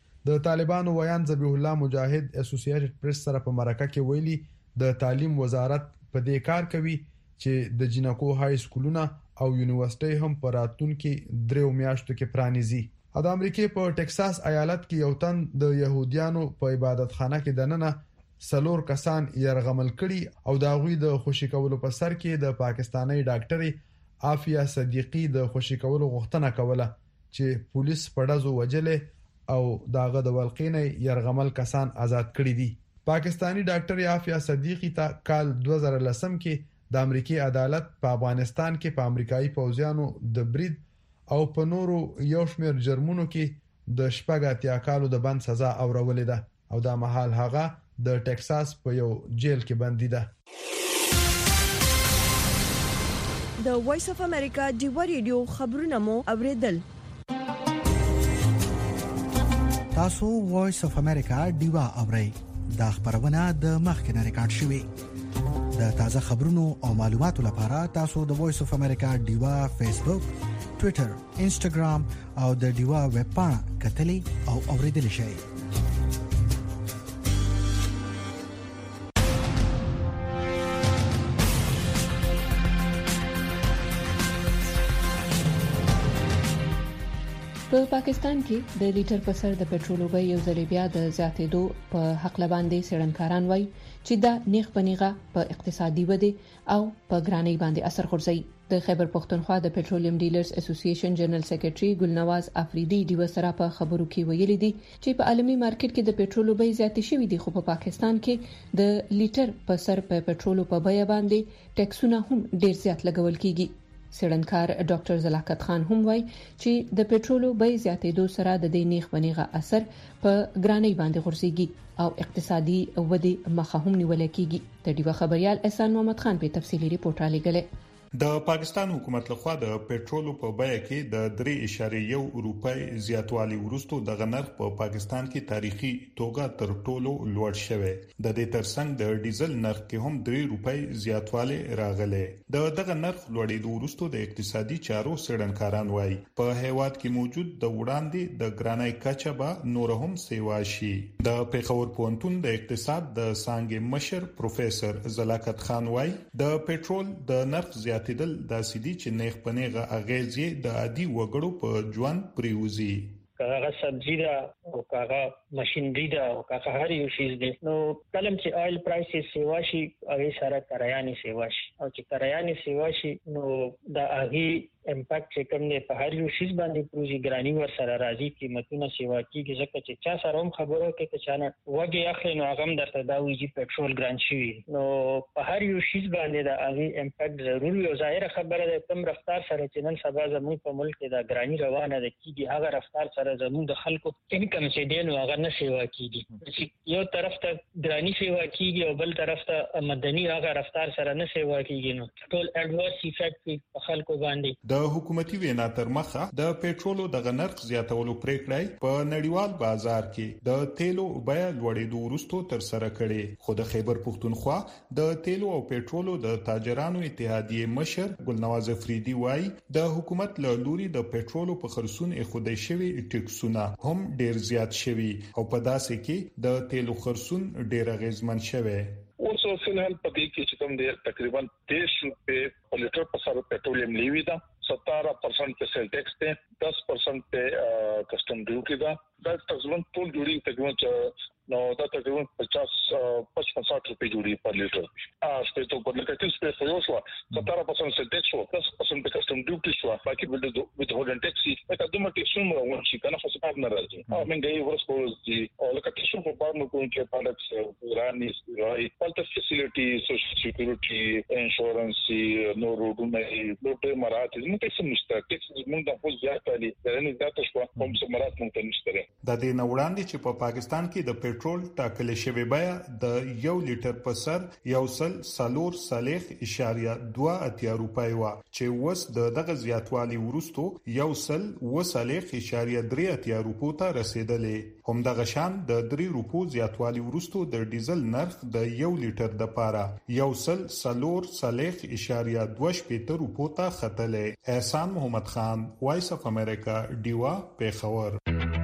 د طالبانو ویان ذبیح الله مجاهد اسوسییټډ پریس سره په مرکه کې ویلي د تعلیم وزارت په دې کار کوي چې د جنکو های سکولونه او یونیورسيټي هم په راتلونکي دریو میاشتو کې پرانیزي. د امریکای په ټکساس ایالت کې یو تن د يهوديانو په عبادتخانه کې دننه سلور کسان يرغمل کړي او دا غوي د خوشی کولو په سر کې د پاکستانی ډاکټري عافیه صدیقی د خوشی کولو غوښتنه کوله چې پولیس پړځو وجلې او داغه د ولقینه يرغمل کسان آزاد کړي دي. پاکستانی ډاکټر عافیه صدیقی ته کال دوه زره لسم کې د امریکای عدالت په افغانستان کې په امریکایي پوځیانو د برید او په نورو یو شمېر جرمونو کې د شپږ اتیا کالو د بند سزا اورولې ده او د محل هغه د ټکساس په یو جیل کې بندي ده. د وایس اف امریکا ډیوا ریډیو خبرونه مو اوریدل. تاسو وایس اف امریکا ډیوا اورئ. دا خبرونه د مخکنه ریکارډ شوې. د تازه خبرونو او معلوماتو لپاره تاسو د وایس اف امریکا ډیوا فیسبوک، ټوئیټر، انسټاګرام او د ډیوا ویب پاڼه کتلې او اوریدل شئ. په پاکستان کې د لیټر په سر د پېټرولو بیه یو ځل بیا د زیاتېدو په حق لباندې سړنکاران وایي چې دا نیغ پنیغه په اقتصادي ودې او په ګرانۍ باندې اثر غورځي. د خیبر پښتونخوا د پېټرولیم ډیلرز اسوسییشن جنرال سیکریټري ګلنواز افریدي د وسره په خبرو کې ویلي دي چې په عالمي مارکیټ کې د پېټرولو بیه زیاتې شوې دي، خو په پاکستان کې د لیټر په سر په پېټرولو په بیه باندې ټیکسونه هم ډیر زیات لګول کیږي. سړنکار ډاکټر زلاکت خان هم وایي چې د پېټرولو بیه زیاتېدو سره د دې نیغ بنیغه اثر په ګرانۍ باندې غورځيږي او اقتصادي ودې مخه هم نیول کیږي. د ډیوا خبريال احسان محمد خان په تفصیلی ریپورت را لګلې. د پاکستان حکومت لخوا د پېټرولو په بیه کې د درې اعشاریه یو روپۍ زیاتوالی وروسته د نرخ په پاکستان کې تاریخي توګه تر ټولو لوړ شوی. د دې ترڅنګ د ډیزل نرخ کې هم درې روپۍ زیاتوالی راغلی. د دغه نرخ لوړېدو وروسته د اقتصادي چارو سړنکاران وایي په هیواد کې موجود د وړاندې د ګرانۍ کچه به نور هم سیوا شي. د پیښور پوهنتون د اقتصاد د څانګې مشر پروفیسور زلاکت خان وایي د پېټرول د نرخ زیات تدل د سیدی چې نیغ پنیغه اغیزې د عادي وګړو په ژوند پریوزي. کاغه سبزی دا او کاغه ماشينري دا او کاغه هر یو شی دی. نو کلم چې آیل پرایسز سیوا شي هغه سره کرایاني سیوا شي او چې کرایاني سیوا شي نو دا هغه امپیکټ چې کوم نه په هر یو شی باندې پروژي ګرانی ور سره راځي قیمتونه سیوا کیږي ځکه چې چا سره هم خبرو کې چې چانه وګي اخلي نو هغه درته دا ویږي پېټرول ګران شي نو په هر یو شی باندې دا هغه امپیکټ ضروري او ظاهر خبره ده کوم رفتار سره چې نن سبا زموږ په ملک کې دا ګرانی روانه ده کیږي هغه رفتار سره زموږ د خلکو انکم چې دی نو هغه نه سیوا کیږي. یو طرف ته ګرانی سیوا کیږي او بل طرف ته مدني هغه رفتار سره نه سیوا کیږي نو ټول اډورس ایفیکټ په خلکو باندې. د حکومتي وینا تر مخه د پېټرولو د نرخ زیاتولو پریکړې په نړیوال بازار کې د تیلو بیه لوړېدو وروسته تر سره کړي، خو د خیبر پښتونخوا د تیلو او پېټرولو د تاجرانو اتحادیې مشر ګلنواز افریدي وایي د حکومت له لوري د پېټرولو په خرڅون اخودي شوی ټیکسونه هم ډیر زیات شوي او په داسې کې د تیلو خرڅون ډیر غیزمن شوی. اوس فلحال په دې کې چې کوم دی تقریبا دېرش روپے په لیټر په سر پېټرولیم لیوي دا سترہ پرسنٹ په سیل ټیکس ته دس پرسنٹ په کسٹم ډیوټي دا دا تقریبا ټول جوړي تقریبا نو دا تقریبا پچاس پچپن ساٹھ روپے جوړي پر لیټر ا سپیټو په لکټیس په فیو شو سترہ پرسنٹ سیل ټیکس شو دس پرسنٹ په کسٹم ډیوټي شو باقي بل د وذ هولډن ټیکسي دا کومه ټیکسونه مروان شي کنه خو څه نه راځي او منګي ورسول دي او لکټیس په پاره کوم چې پروډکټس وراني راي پالته فیسیلیټي سوشل سکیورټي انشورنس نو روډونه لوټه مراتب موږ څه نشته ټیکس موږ د خپل ځای دي درنه ذات شو کوم څه مراتب موږ نشته. د دې نوړاندې چې په پاکستان کې د پېټرول ټاکل شوی بیه د یو لیټر په سر یو سل سلور صالح اشاریه دوه اتیا روپۍ و چې وس د دغه زیاتوالی ورستو یو سل و صالح اشاریه درې اتیا روپو ته رسیدلې. هم دغه شان د درې روپو زیاتوالی ورستو د ډیزل نرخ د یو لیټر د پاره یو سل سلور صالح اشاریه دوه شپږ روپو ته ختلې. احسان محمد خان، وایس اف امریکا، ډیوا، پیښور.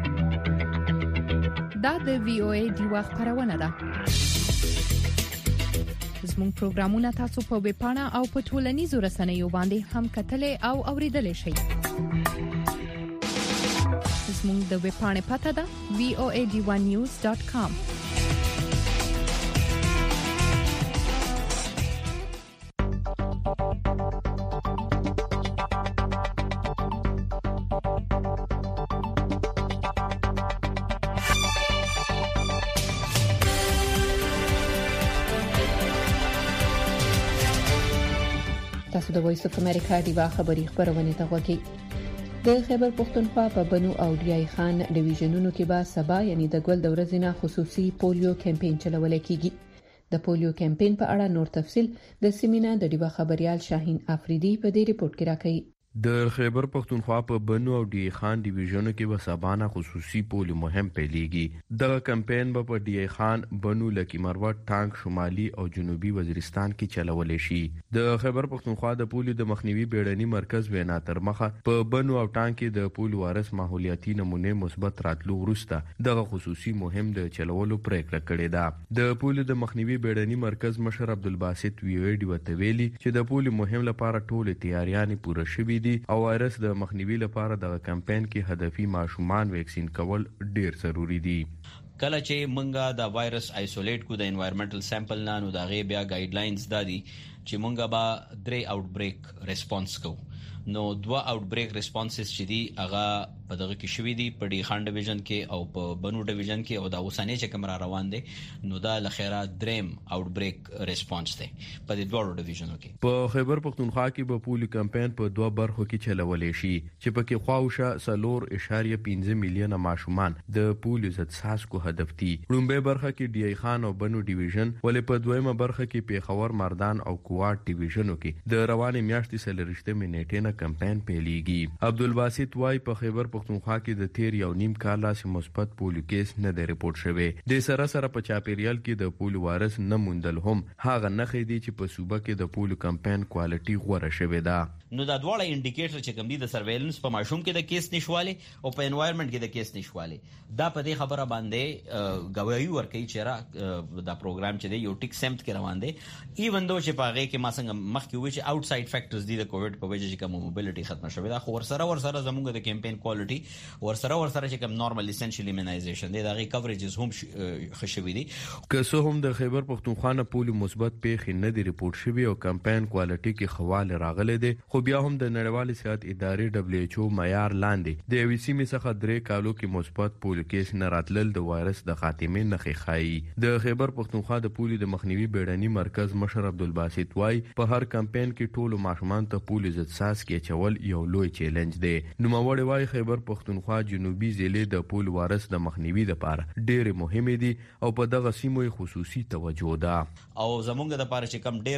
دا د وی او ای ډیوا خبرونه ده. زموږ پروګرامونه تاسو په ویب پاڼه او په ټولنیزو رسنیو باندې هم کتلې او اوریدلې شئ. زموږ د ویب پاڼې پته ده وی او ای ډیوا نیوز ډاټ کام. تاسو د وایس اف امریکا دیوا خبری خبرونه ته وګورئ. د خیبر پختونخوا په بنو او ډیای خان ډیویژنونو کې به سبا یعنی د ګول د ورځې نه خصوصي پولیو کمپاین چلول کیږي. د پولیو کمپاین په اړه نور تفصيل د سیمینار د دیوا خبريال شاهین افریدي په دې ریپورت کې راکړي. د خیبر پختونخوا په بنو او ډی خان ډیویژنونو کې به سبانه خصوصي پولیو مهم پیلېږي. دغه کمپاین به په ډی خان، بنو، لکی مروت، ټانک، شمالي او جنوبي وزیرستان کې چلول شي. د خیبر پختونخوا د پولیو د مخنیوي بیړني مرکز وینا تر مخه په بنو او ټانک کې د پولیو وارث ماحولیاتي نمونه مثبت راتلو وروسته دغه خصوصي مهم د چلولو پریکړه کړې ده. د پولیو د مخنیوي بیړني مرکز مشر عبدالباسط ویوډي وتویلی چې د پولیو مهم لپاره ټول تیاریاں پوره شوې او وایرس د مخنیوي لپاره د کمپاین کې هدفي ماشومان ویکسین کول ډیر ضروری دي. کله چې مونږه د وایرس آیسولیټ کو د انوایرنمنټل سیمپل نه نو دا غي بیا ګایډلاینز دادي چې مونږه با درې آوټ بریک ریسپانس کو. نو دوا آوټ بریک ریسپانسز چې دي هغه په دغه کې شوې دي په ډی خان ډیویژن کې او په بنو ډیویژن کې او دا اوسانه چې کوم را روان دي نو دا لخيره دریم آوټ بریک ریسپانس دی په دې دوه ډیویژنونو کې. په خیبر پختونخوا کې به پولیو کمپاین په دوه برخو کې چلولې شي چې پکې خواوشه سلور اشاریه پنځه میلیونه ماشومان د پولیو ضد څاڅکو هدف دي. لومبه برخه کې ډی خان او بنو ډیویژن ولې په دویمه برخه کې پیښور، مردان او کوات ډیویژنونو کې د روانې میاشتې سلریشته منېټه کمپاین پیلېږي. عبدالباسط وای په خیبر پختونخوا کې د تیر یو نیم کال لاسه مثبت پولیو کیس نه دی ریپورت شوی. د سره سره په چاپیریال کې د پولیو وایرس نه موندل هم هغه نخې دي چې په صوبه کې د پولیو کمپاین کوالټي غوړه شوې ده. نو دا دواړه انډیکیټر چې کوم دي د سرویلنس په ماشوم کې د کیس نشواله او په انوایرنمنت کې د کیس نشواله دا په دې خبره باندې گواهی ورکوي چې را دا پروګرام چې دی یو ټیک سمت کې روان دی. ایون دو چې په هغه کې ما څنګه مخکې وی چې اوټساید فیکټرز دي د کووډ په وجه چې کوم موبیلیټي ختم شوه دا خو ورسره ورسره زموږ د کمپاین کوالټي ورسره ورسره چې کوم نورمال اسنشل ایمنایزیشن دی دا غي کوریجز هم خښوي دي. که څه هم د خیبر پختونخوا نه پولیو مثبت پیښې نه دی ریپورت شوی او کمپاین کوالټي کې خواله راغله دي خو بیا هم د نړیوال صحت ادارې دبليو ایچ او معیار لاندې د یوې سیمې څخه درې کالو کې مثبت پولیو کیس نه راتلل د وایرس د خاتمه نښې ښایي. د خیبر پختونخوا د پولیو د مخنیوي بیړني مرکز مشر عبدالباسط وای په هر کمپاین کې ټولو ماشومان ته پولیو ضد څاڅکي چول یو لوی چیلنج دی. نوموړی وای خیبر پختونخوا جنوبي ضلع د پولیو وایرس د مخنیوي لپاره ډېر مهمه دي او په دغه سیمو خصوصي توجه ده. او زمونږ د لپاره چې کم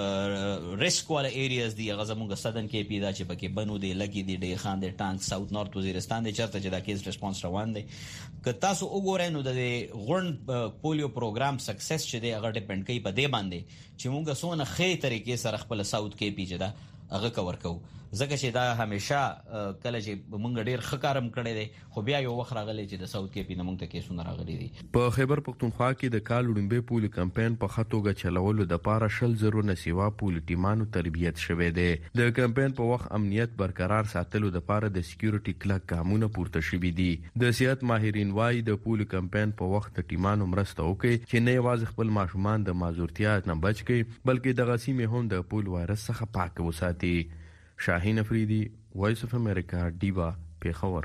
ډېر ریسک والا ایریاز دي هغه زمونږ سدن کې پیدا چې پکې بنو دی لګي دی ډی خان دی ټانک ساوث نارث وزیرستان دی چرته چې دا کیس ریسپانس روان دی. که تاسو وګورئ نو د غون پولیو پروګرام سکسس چې دی هغه ډیپند کوي په دې باندې چې موږ سونه خې طریقې سره خپل ساوث کې پیجه دا هغه کور کو ځکه چې دا همیشه کله چې موږ ډیر خکارم کړی دی خو بیا یو وخت راغلی چې د ساوث کې پینه موږ ته کیسونه راغلي دي. په خیبر پختونخوا کې د کال وړاندې پولیو کمپاین په خطوګه چلولو د پاره شل زرو نسیوا پولیو ټیمانو تربیت شوه دی. د کمپاین په وخت امنیت برقرار ساتلو د پاره د سکیورټي کلک ګامونه پورته شوي دي. د صحت ماهرین وايي د پولیو کمپاین په وخت د ټیمانو مرسته وکړي چې نه یوازې خپل ماشومان د مازورتیا نه بچ کړي بلکې د غسیمه هم د پولیو وایرس څخه پاک وساتي. شاهین افریدی وایس اف امریکا دیوا پیښور.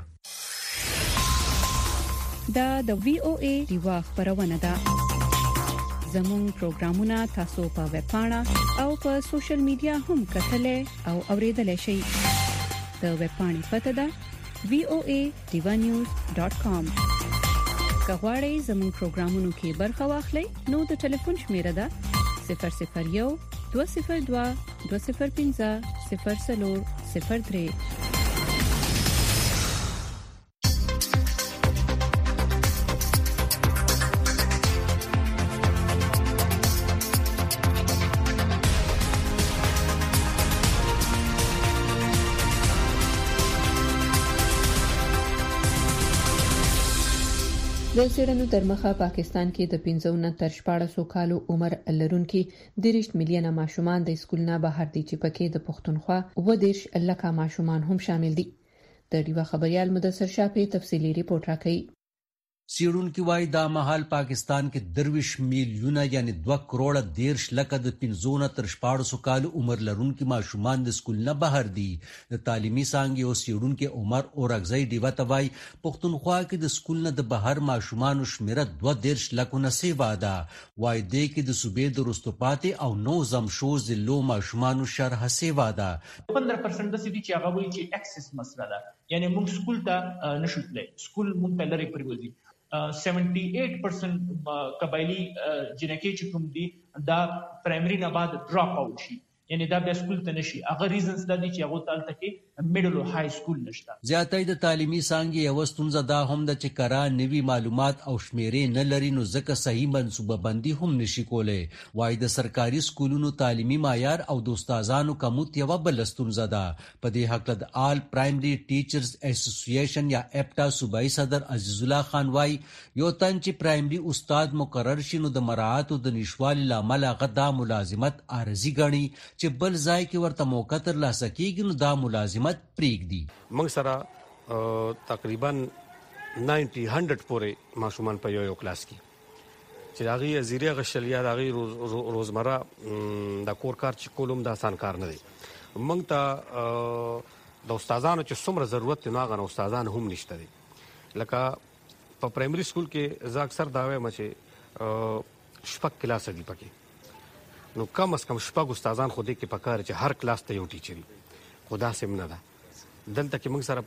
دا د وی او ای دیوا خبرونه ده. زموږ پروگرامونه تاسو په ویب پاڼه او په سوشل میډیا هم کتلې او اوریدلای شئ. د ویب پاڼې پته ده وی او ای دیوا نیوز ډاٹ کام. کغواړئ زموږ پروگرامونو کې برخه واخلئ نو د ټلیفون شمیره ده صفر صفر یو دو صفر دو دو صفر پنځه صفر صفر صفر درې. د سیرانو درمخه پاکستان کې د پنځه نه تر شپږ کالو عمر لرونکي دریش میلیونه ماشومان د سکول نه بهر دي چې پکې د پښتونخوا و دیش لکه ماشومان هم شامل دي. د دیوا خبريال مدثر شاه په تفصیلی ریپورت راکړي. سیړونکو وايي دا مهال پاکستان کې درویش میلیونه یعنی دوه کروڑه دیرش لکه د پنځونه تر شپاړسو کال عمر لرونکي ماشومان د سکول نه بهر دي. د تعلیمي څانګې او سیړونکي عمر اورګزی ډیوه ته وايي پښتونخوا کې د سکول نه د بهر ماشومانو شمیره دوه دیرش لکونه سیوا ده. وايي دې کې د صوبې د رستو پاتې او نو زمشو ضلعو ماشومانو شرح سیوا ده. پندرہ پرسنٹ د سړي چې هغه وایي چې اکسس مسله ده، یعنی موږ سکول ته نشو تللی، سکول موږ ته لرې پرېوځي. سیونٹی ایٹ پرسنٹ قبایلی جنکې چې کوم دي دا پرایمري نه بعد ډراپ آوټ شي، یعنی دا بیا سکول ته نشي. هغه ریزنز دا دي چې هغه تالته کې میډل او های سکول نشته. زیاتې د تعلیمي څانګې یو ستونزه دا هم د چې کرا نوي معلومات او شمیرې نه لري، نو ځکه صحیح منصوبه بندي هم نشي کولای. وايي د سرکاري سکولونو تعلیمي معیار او د استادانو کموت یو بل ستونزه ده. په دې حق د آل پرایمري ټیچرز اسوسییشن یا اپټا صوبایي صدر عزیز الله خان وايي یو تن چې پرایمري استاد مقرر شي نو د مراعاتو د نشوالي لامل غدا ملازمت عارضي غني چې بل ځای کې ورته موقع تر لاسه کیږي نو دا ملازمت پریږدي. موږ سره تقریبا نائنٹی ہنڈریڈ پورې ماشومان په یو یو کلاس کې چې هغه زیری غشلیا هغه روز روزمره د کور کار چې کولم د آسان کار نه دی. موږ ته د استادانو چې څومره ضرورت نه غواړي استادان هم نشته دي. لکه په پرایمري سکول کې زه اکثر دا وایم چې شپږ کلاس دي پکې، نو کم از کم شپږ استادان خو دې کې پکار چې هر کلاس ته یو ټیچر خدا سم نه ده. دلته کې موږ سره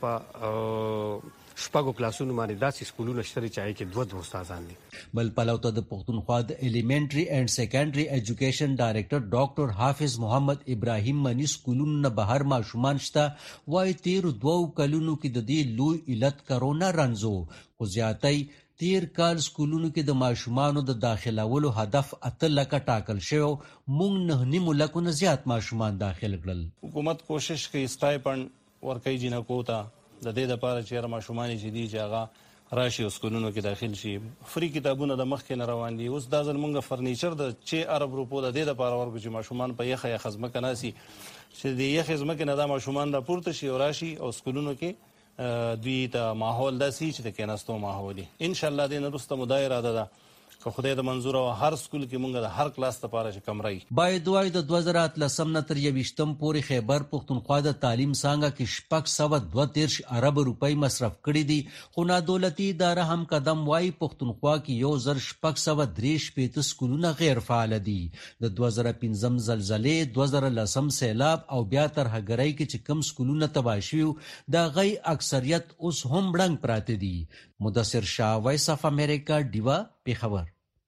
په شپږو کلاسونو باندې داسې سکولونه شته چې کې دوه دوه استادان دي. بل پلوته د پښتونخوا د ایلیمنټري اینڈ سیکنډري ایجوکیشن ډایریکټر ډاکټر حافظ محمد ابراهیم منی سکولونو نه بهر ماشومان شته. وايي تیر دوه کلونو کې د دې لوی علت کرونا رنځو خو زیاتې تیر کال سکولونو کې د ماشومانو د داخلولو هدف اته لکه ټاکل شوی، مونږ نه نیمو لکونه زیات ماشومان داخل کړل. حکومت کوشش کوي سټایپند ورکوي جنکو ته د دې لپاره چې هر ماشومان چې دي چې هغه راشي سکولونو کې داخل شي. فری کتابونه د مخکې نه روان دي. اوس دا ځل مونږ فرنیچر د چې ارب روپو د دې لپاره ورکو چې ماشومان په یخه یخه ځمکه ناسي، چې د یخه ځمکې نه دا ماشومان را پورته شي او راشي او سکولونو کې دوی ته ماحول داسي چې د کېناستو ماحول دي. ان شاء الله دې نرسته مو دا اراده ده که خدای د منظور او هر سکول کې مونږ د هر کلاس لپاره چې کمرای باید دوی د دوه زره اتلسم نه تر یویشتم پورې خیبر پښتونخوا د تعلیم څنګه کې شپږ سوه دوه دیرش ارب روپۍ مصرف کړي دي، خو نا دولتي اداره هم قدم وایي پښتونخوا کې یو زر شپږ سوه درې شپېته سکولونه غیر فعال دي. د دوه زره پنځم زلزلې، دوه زره لسم سیلاب او بیا تر هګرۍ کې چې کم سکولونه تباه شوي د غي اکثریت اوس هم بړنګ پراته دي. مدثر شاه، وایس اف امریکا، ډیوا، پیښور.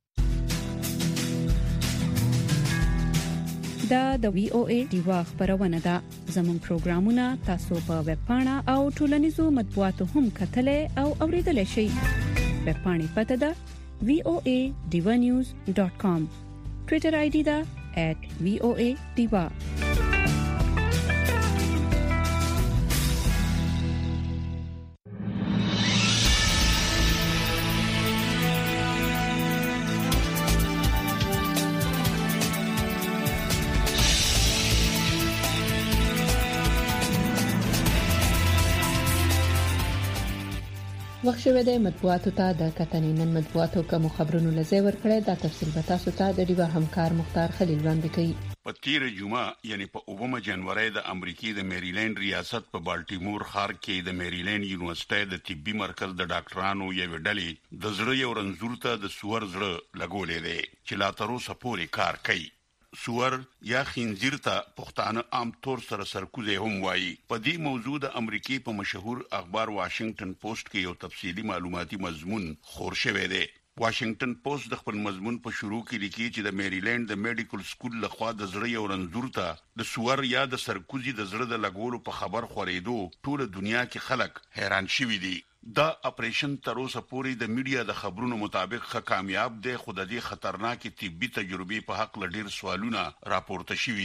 دا د وی او ای ډیوا خبرونه ده. زموږ پروګرامونه تاسو په ویب پاڼه او ټولنیزو مطبوعاتو هم کتلای او اوریدلای شئ. ویب پاڼې پته ده وی او ای ډیوا نیوز ډاٹ کام. ټوئیټر آی ډی ده ایٹ وی او ای ډیوا. وخت شوه د مطبوعاتو ته د کتنې نن مطبوعاتو کوم خبرونه لزی ورکړی دا تفصیل به تاسو ته د ډیوا همکار مختار خلیل وړاندې کوي. په تیر جمعه یعنی په اوومه جنوري د امریکای د میریلند ریاست په بالټیمور ښار کې د میریلند یونیورسيټي د طبي مرکز د ډاکټرانو یو ډلې د زړه یو رنځور ته د سور زړه لګولې دي چې لا تر اوسه پورې کار کوي. سور یا خنزیر ته پښتانه عام طور سره سرکوزه هم وایي. په دې موضوع د امریکای په مشهور اخبار واشنگټن پوسټ کې یو تفصیلی معلوماتي مضمون خور شوی دی. واشنگټن پوسټ د خپل مضمون په شروع کې لیکي چې د میریلند د میډیکل سکول لخوا د زړه یو رنځور ته د سور یا د سرکوزي د زړه د لګولو په خبر خورېدو ټول دنیا کې خلک حیران شوي دي. دا اپریشن تر اوسه پورې د میډیا د خبرونو مطابق ښه کامیاب دی، خو د دې خطرناکې طبي تجربې په حق له ډېر سوالونه راپورته شوي دي.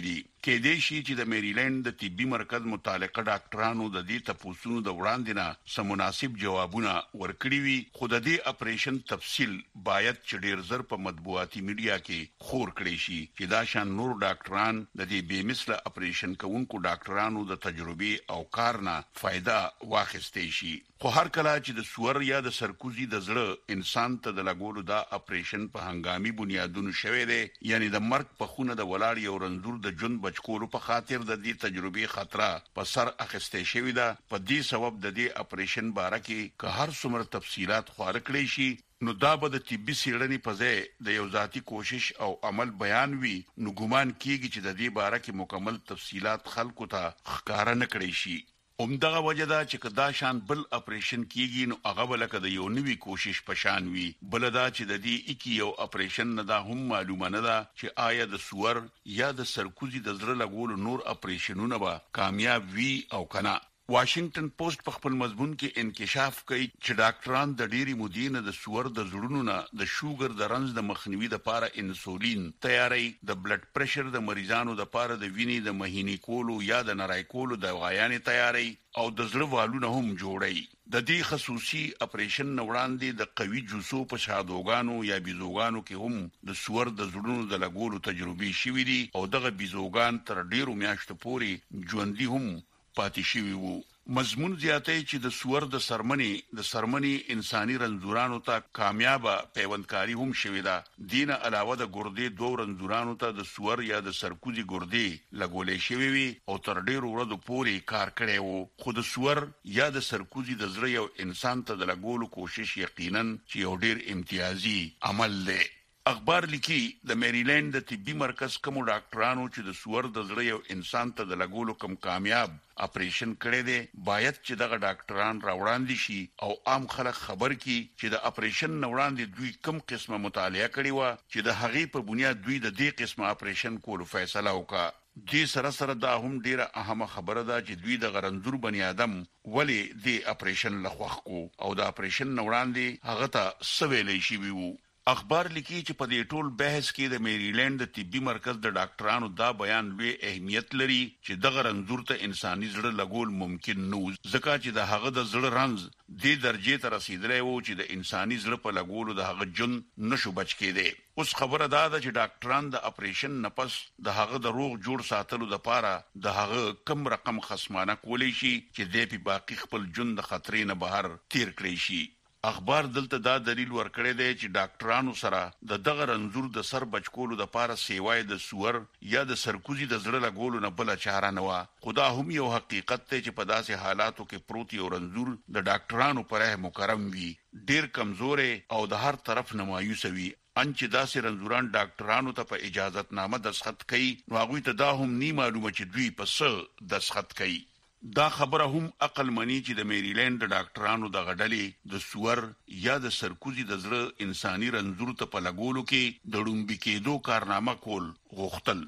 کې دې شي چې د میریلند د طبي مرکز متعلقه ډاکټرانو د دې تپوسونو د وړاندې سم مناسب جوابونه ورکړي وي. خو د دې اپریشن تفصیل باید چې ډیر زر په مطبوعاتي میډیا کې خور کړي شي چې دا شان نور ډاکټران د دې بې مثله اپریشن کوونکو ډاکټرانو د تجربه او کارنه فائدہ واخیستې شي. خو هر کله چې د سور یا د سرکوزي د زړه انسان ته د لګولو دا اپریشن په هنګامي بنیادونو شوه دی، یعنی د مرګ په خونه د ولاړ یو رنځور د جون بچکولو په خاطر د دې تجربه خطر په سر اخیستې شوی ده. په دې سبب د دې اپریشن باره کې که هر څومره تفصيلات خور کړی شي نو دا به د طبي سیړنې په ځای د یو ذاتی کوشش او عمل بیان وي، نو ګومان کیږي چې د دې باره کې مکمل تفصيلات خلکو ته ښکارا نه کړی شي. همدغه وجه دا چې کدا شان بل اپریشن کیږي نو هغه بلکې د یو نوي کوشش پشان وي. بل دا چې د دې اکی یو اپریشن نه دا هم معلومه نه ده چې آیا د سور یا د سرکوزي د زړه لګولو نور اپریشنونه به کامیاب وي او کنه. واشنگټن پوسټ په خپل مضمون کې انکشاف کوي چې ډاکټران د ډيري مودینه د سور د زړونو نه د شوګر د رنځ د مخنیوي لپاره انسولین تیاری، د بلډ پريشر د مریضانو لپاره د وینې د مهینی کولو یا د نرای کولو د غایانې تیاری او د زړه والونه هم جوړي. د دې خصوصي اپریشن وړاندې د قوي جوسو په شادوغانو یا بيزوغانو کې هم د سور د زړونو د لګولو تجربه شوې دي او دغه بيزوغان تر ډیرو میاشتو پورې ژوندۍ هم پاتې شوی وو. مضمون زیاتې چې د سور د سرمنی د سرمنی انساني رنځورانو ته کامیاب پیوندکاری هم شوې ده. دینه علاوه د ګردې دوه رنځورانو ته د سور یا د سرکوزي ګردې لګولې شوی وي او تر ډیرو ورځې پورې کار کړی وو. خو د سور یا د سرکوزي د زړه یو انسان ته د لګولو کوشش یقینا چې یو ډیر امتیازي عمل دی. اخبار لیکي د میریلند د طبي مرکز کوم ډاکټرانو چې د سور د زړه یو انسان ته د لګولو کم کامیاب اپریشن کړي دي باید چې دغه ډاکټران راوړاندې شي او عام خلک خبر کی چې د اپریشن وړاندې دوی کم قسمه مطالعه کړي و چې د هغې په بنیاد دوی د دې قسمه اپریشن کولو فیصله وکړه. دې سره سره دا هم ډیره اهمه خبره ده چې دوی د غرنځور بنی آدم ولی د اپریشن لخوا کو او د اپریشن وړاندې هغه ته سویلې شي وو. اخبار لیکي چې په دې ټول بحث کې د میریلند د طبي مرکز د ډاکټرانو دا بیان لوی اهمیت لري چې دغه رنځور ته انساني زړه لګول ممکن نه و، ځکه چې د هغه د زړه رنځ دې درجه ته رسیدلی وو چې د انساني زړه په لګولو د هغه جون نشو بچ کېدی. اوس خبره دا ده چې ډاکټران د اپریشن نفس د هغه د روغ جوړ ساتلو لپاره د هغه کم رقم خصمانه کولی شي چې دې په باقی خپل جون د خطرې نه بهر تیر کړی شي. اخبار دلته دا دلیل ورکړی دی چې ډاکټرانو سره د دغه رنځور د سر بچکولو د پاره سیوای د سور یا د سرکوزي د زړه لګولو نه بل چاره نه و. خدا هم یو حقیقت دی چې په داسې حالاتو کې پروت یو رنځور د ډاکټرانو پرې مکرم وي، ډیر کمزورې او د هر طرف نه مایوس وي. ان چې داسې رنځوران ډاکټرانو ته په اجازهتنامه دستخط کوي نو هغه ته دا هم نی معلومه چې دوی په څه دستخط کوي. دا خبره هم عقل مني چې د میریلند د ډاکټرانو د غډلې د سور یا د سرکوزي د زړه انساني رنځور ته په لګولو کې د ډومبي کېدو کارنامه کول غوښتل.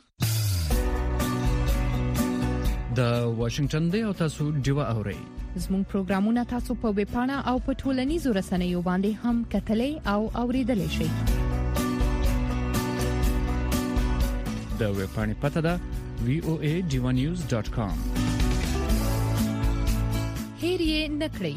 د واشنگټن دی او تاسو ډیوا اورئ. زموږ پروګرامونه تاسو په ویب پاڼه او په ټولنیزو رسنیو باندې هم کتلې او اوریدلای شئ. د ویب پاڼې پته ده وی او ای ډیوا نیوز ډاٹ کام. هیر یې نکړئ.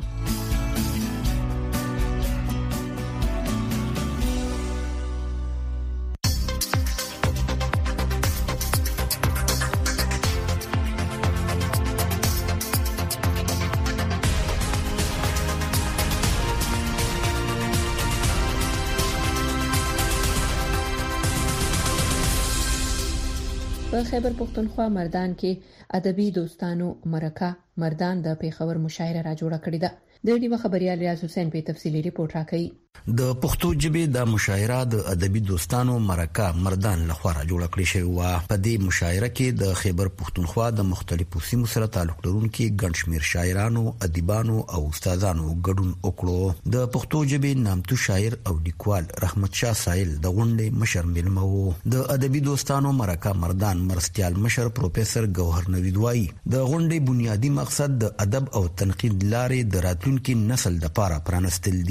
په خیبر پختونخوا مردان کې ادبي دوستانو مرکه مردان د پیښور مشاعره را جوړه کړې ده. د ډیوه خبريال ریاض حسین په تفصیلی ریپورت راکړي. د پښتو ژبې د مشاعره د ادبي دوستانو مرکه مردان لخوا را جوړه کړې شوې و. په دې مشاعره کې د خیبر پختونخوا د مختلفو سیمو سره تعلق لرونکي ګڼ شمېر شاعرانو، ادیبانو او استادانو ګډون وکړو. د پښتو ژبې نامتو شاعر او لیکوال رحمت شاه سایل د غونډې مشر مېلمه وو. د ادبي دوستانو مرکه مردان مرستيال مشر پروفیسور ګوهر نوید وایي د غونډې بنیادی مقصد د ادب او تنقید لارې د راتلونکي نسل د لپاره پرانستل دي.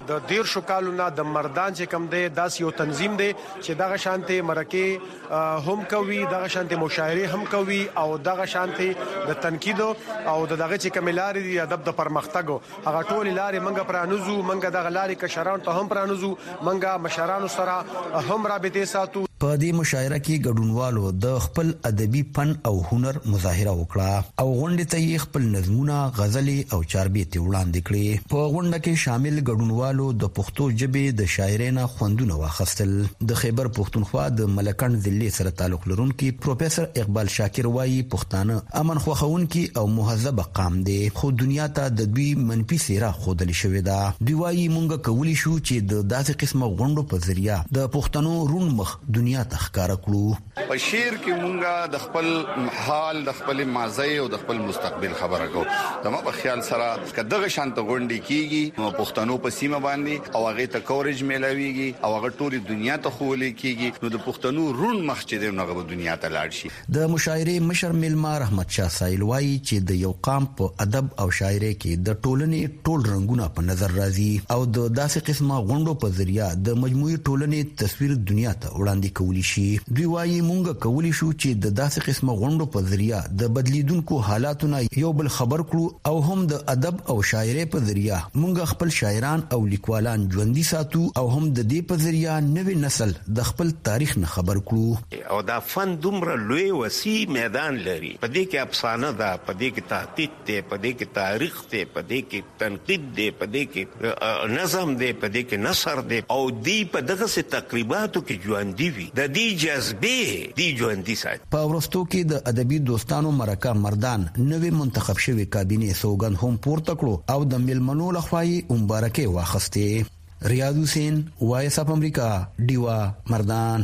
د دیر شو کالونه د مردان چې کم دی داس یو تنظیم دی چې دغه شانتي مرکه هم کوي دغه شانتي مشاعره هم کوي او دغه شانتي د تنقید او دغه چې کملاري دی ادب د پرمختګ هغه ټول لارې منګه پرانوزو منګه دغه لارې کشران ته هم پرانوزو منګه مشرانو سره هم رابطه ساتو. په دې مشاعره کې ګډونوالو د خپل ادبي فن او هنر مظاهره وکړه او غونډې ته یې خپل نظمونه غزلې او چاربیتې وړاندې کړې. په غونډه کې شامل ګډونوالو د پښتو ژبې د شاعرانو خوندونه واخیستل. د خیبر پښتونخوا د ملکن ضلع سره تعلق لرونکي پروفیسور اقبال شاکر وایي پښتانه امن خوښونکي او مهذب قام دي خو دنیا ته د دوی منفي څیره ښودل شوې ده. دوی وایي مونږ کولی شو چې د داسې قسمه غونډو په ذریعہ د پښتنو رون مخ دنیا ته ښکارا کړو. په شعر کې مونږه د خپل حال د خپل ماضي او د خپل مستقبل خبره کوو. زموږ په خیال سره کداغه شانت غونډې کیږي نو پښتنو په سیمه باندې او هغه ته کورج میلاویږي او هغه ټول دنیا ته خولې کیږي نو د پښتنو رون مخ چې دغه دنیا ته لاړ شي. د مشاعره مشر ملما رحمت شاه سایل وایي چې د یو قام په ادب او شاعري کې د ټولنې ټول رنگونه په نظر راځي او د داسې قسمه غونډو په ذریعہ د مجموعي ټولنې تصویر دنیا ته وړاندې کولی شي. دوی وایي مونږ کولی شو چې د داسې قسمه غونډو په ذریعہ د بدلیدونکو حالاتونو یو بل خبر کړو او هم د ادب او شاعري په ذریعہ مونږ خپل شاعران او لیکوالان ژوندۍ ساتو او هم د دې په ذریعہ نوې نسل د خپل تاریخ نه خبر کړو. او دا فن دومره لوی وسیع میدان لري. په دې کې افسانه ده، په دې کې تحقیق ده، په دې کې تاریخ ده، په دې کې تنقید ده، په دې کې نظم ده، په دې کې نثر ده او دې په دغه څه تقریباتو کې ژوندۍ وي. د دې جذبه دی ژوندۍ ساتي. په ورستو کې د ادبي دوستانو مرکه مردان نوې منتخب شوی کابینه سوګند هم پورته کړو او د ملمنو لخوای مبارکي واخسته. ریاض حسین وایس اف امریکا دیوا مردان.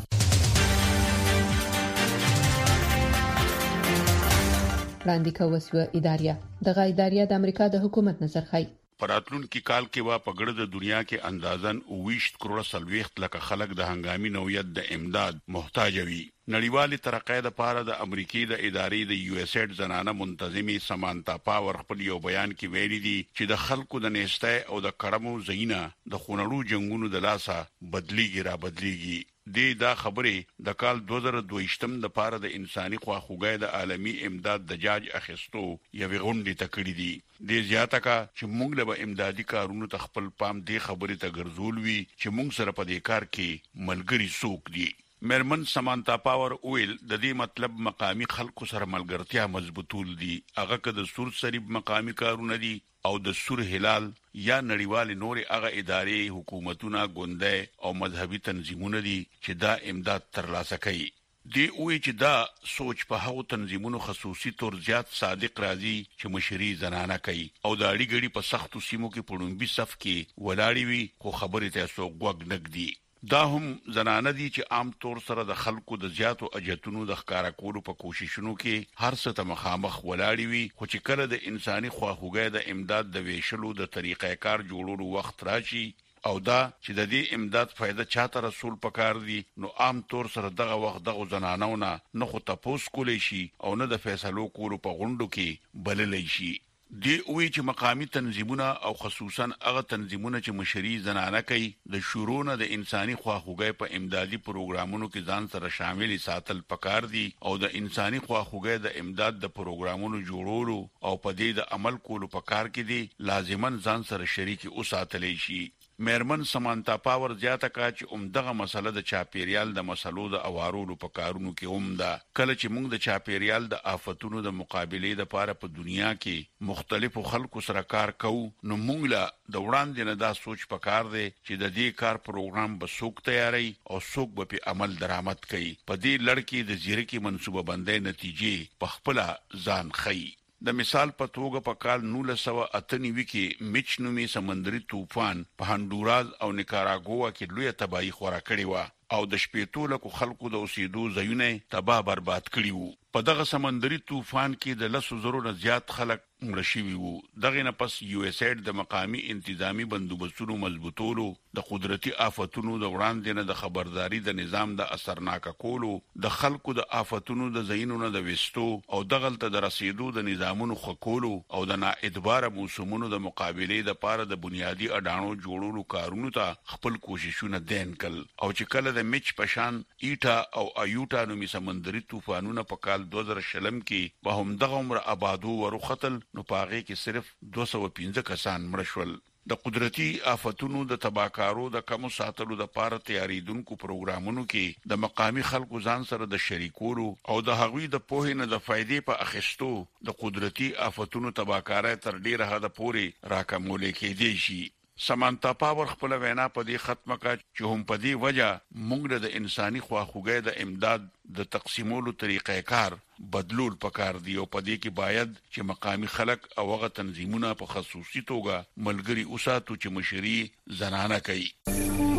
وړاندې کوسوه اداریه دغه اداریه د امریکا د حکومت نظر خای پراتلون کی کال کې وا پګړه د دنیا کې اندازن اوویشت کروڑ سلويخت لکه خلک د هنګامي نوعیت د امداد محتاج وي. نړیوالې ترقۍ د پاره د امریکای د ادارې د یو اس ایډ زنانه منتظمي سمانتا پاور خپل یو بیان کې ویلي دي چې د خلکو د نېستۍ او د کړمو زینا د خونړو جنگونو د لاسه بدلیږي را بدلیږي. دی دا خبره د کال دوه زره دوه د پاره د انساني خواخوږۍ د عالمي امداد د جاج اخیستو یوې غونډې ته کړې دي. د زیاته کا چې موږ له امدادي کارونو ته خپل پام دی خبره ته ګرځول وی چې موږ سره په دې کار کې ملګری څوک دي. مرمن سمانتا پاور اویل د دې مطلب مقامی خلکو سره ملګرتیا مضبوطول دي. هغه که د سور سریب مقامی کارونه دي او د سور هلال یا نړیوال نور هغه ادارې حکومتونه ګوندې او مذهبي تنظیمونه دي چې دا امداد ترلاسه کوي. دی وی چې دا سوچ په هغو تنظیمونو خصوصي تور زیات صادق راځي چې مشري زنانه کوي او د اړي ګړي په سختو سیمو کې پړونبي صف کې ولاړی وي خو خبره ته سو غوګ نګدي. دا هم زنانه دي چې عام طور سره د خلکو د زیاتو اجتونو د ښکارا کولو په کوششونو کې هر څه ته مخامخ ولاړی وي خو چې کله د انساني خواخوږۍ د امداد د ویشلو د طریقې کار جوړولو وخت راشي او دا چې د دې امداد فائدہ چاته رسول پکار دي نو عام طور سره دغه وخت دغه زنانو نه نه خو تاسو کولې شي او نه د فیصلو کولو په غونډو کې بللې شي. دی وی چې مقامی تنظیمونه او خصوصا هغه تنظیمونه چې مشري زنانه کوي د شورونه د انساني خواخوږۍ په امدادي پروګرامونو کې ځان سره شامل ساتل پکار دي او د انساني خواخوږۍ د امداد د پروګرامونو جوړولو او په دې د عمل کولو پکار کې دي لازمن ځان سره شریک اوساتلې شي. مرمن سمانتا پاور زیاته کا چې عمدغه مسله د چاپیریال د مسلو د اوارولو په کارونو کې عمده کله چې موږ د چاپیریال د آفتونو د مقابله لپاره په دنیا کې مختلفو خلکو سره کار کوو نو موږ له د وړاندې نه دا سوچ پکار دی چې د دې کار پروګرام به څوک تیاری او څوک به په عمل درآمد کوي. په دې لړ کې د زیرکی منصوبه بندۍ نتیجې په خپل ځان خي. د مثال په توګه په کال نولس سوه اته نوي کې میچ نومي سمندري طوفان په هندوراز او نیکاراګوا کې لوی تباہي خورا کړې و. او د شپېتو لکو خلکو د اوسېدو ځایونه تباہ برباد کړي وو. په دغه سمندري طوفان کې د لسو زرو نه زیات خلک مړه شوي وو. دغه نه پس یو اس ایډ د مقامی انتظامی بندوبستونو مضبوطولو، د قدرتي آفتونو د وړاندې نه د خبرداري د نظام د اثرناک کولو، د خلکو د آفتونو د ځایونو نه د وستو او دغلت د رسیدو د نظامونو خکولو او د ناادبار موسمونو د مقابله د پاره د بنیادی اډانو جوړولو کارونو ته خپل کوششونه دین کړل. او چې کله د میچ پشان ایټا او ایوټا نومي سمندري طوفانونه په کال دو هزار شلم کې په هم دغه عمر آبادو ورختل، نو پاغه کې صرف دوه سوه پنځه کسان مړ شول. د قدرتي آفتونو د تباکارو د کم ساتلو د پاره تیاریدونکو پروګرامونو کې د مقامی خلکو ځان سره د شریکولو او د هغوی د پوهې نه د فائدې په اخیستو د قدرتي آفتونو تباکارۍ تر ډیره حد پورې راکمول کېدی شي. سمانتا پاور خپل وینا په دې ختمه کا چې هم په دې وجه موږ د انساني خواخوږۍ د امداد د تقسیمولو طریقې کار بدلول پکار دی او په دې کې باید چې مقامی خلک او هغه تنظیمونه په خصوصي توګه ملګری اوساتو چې مشري زنانه کوي.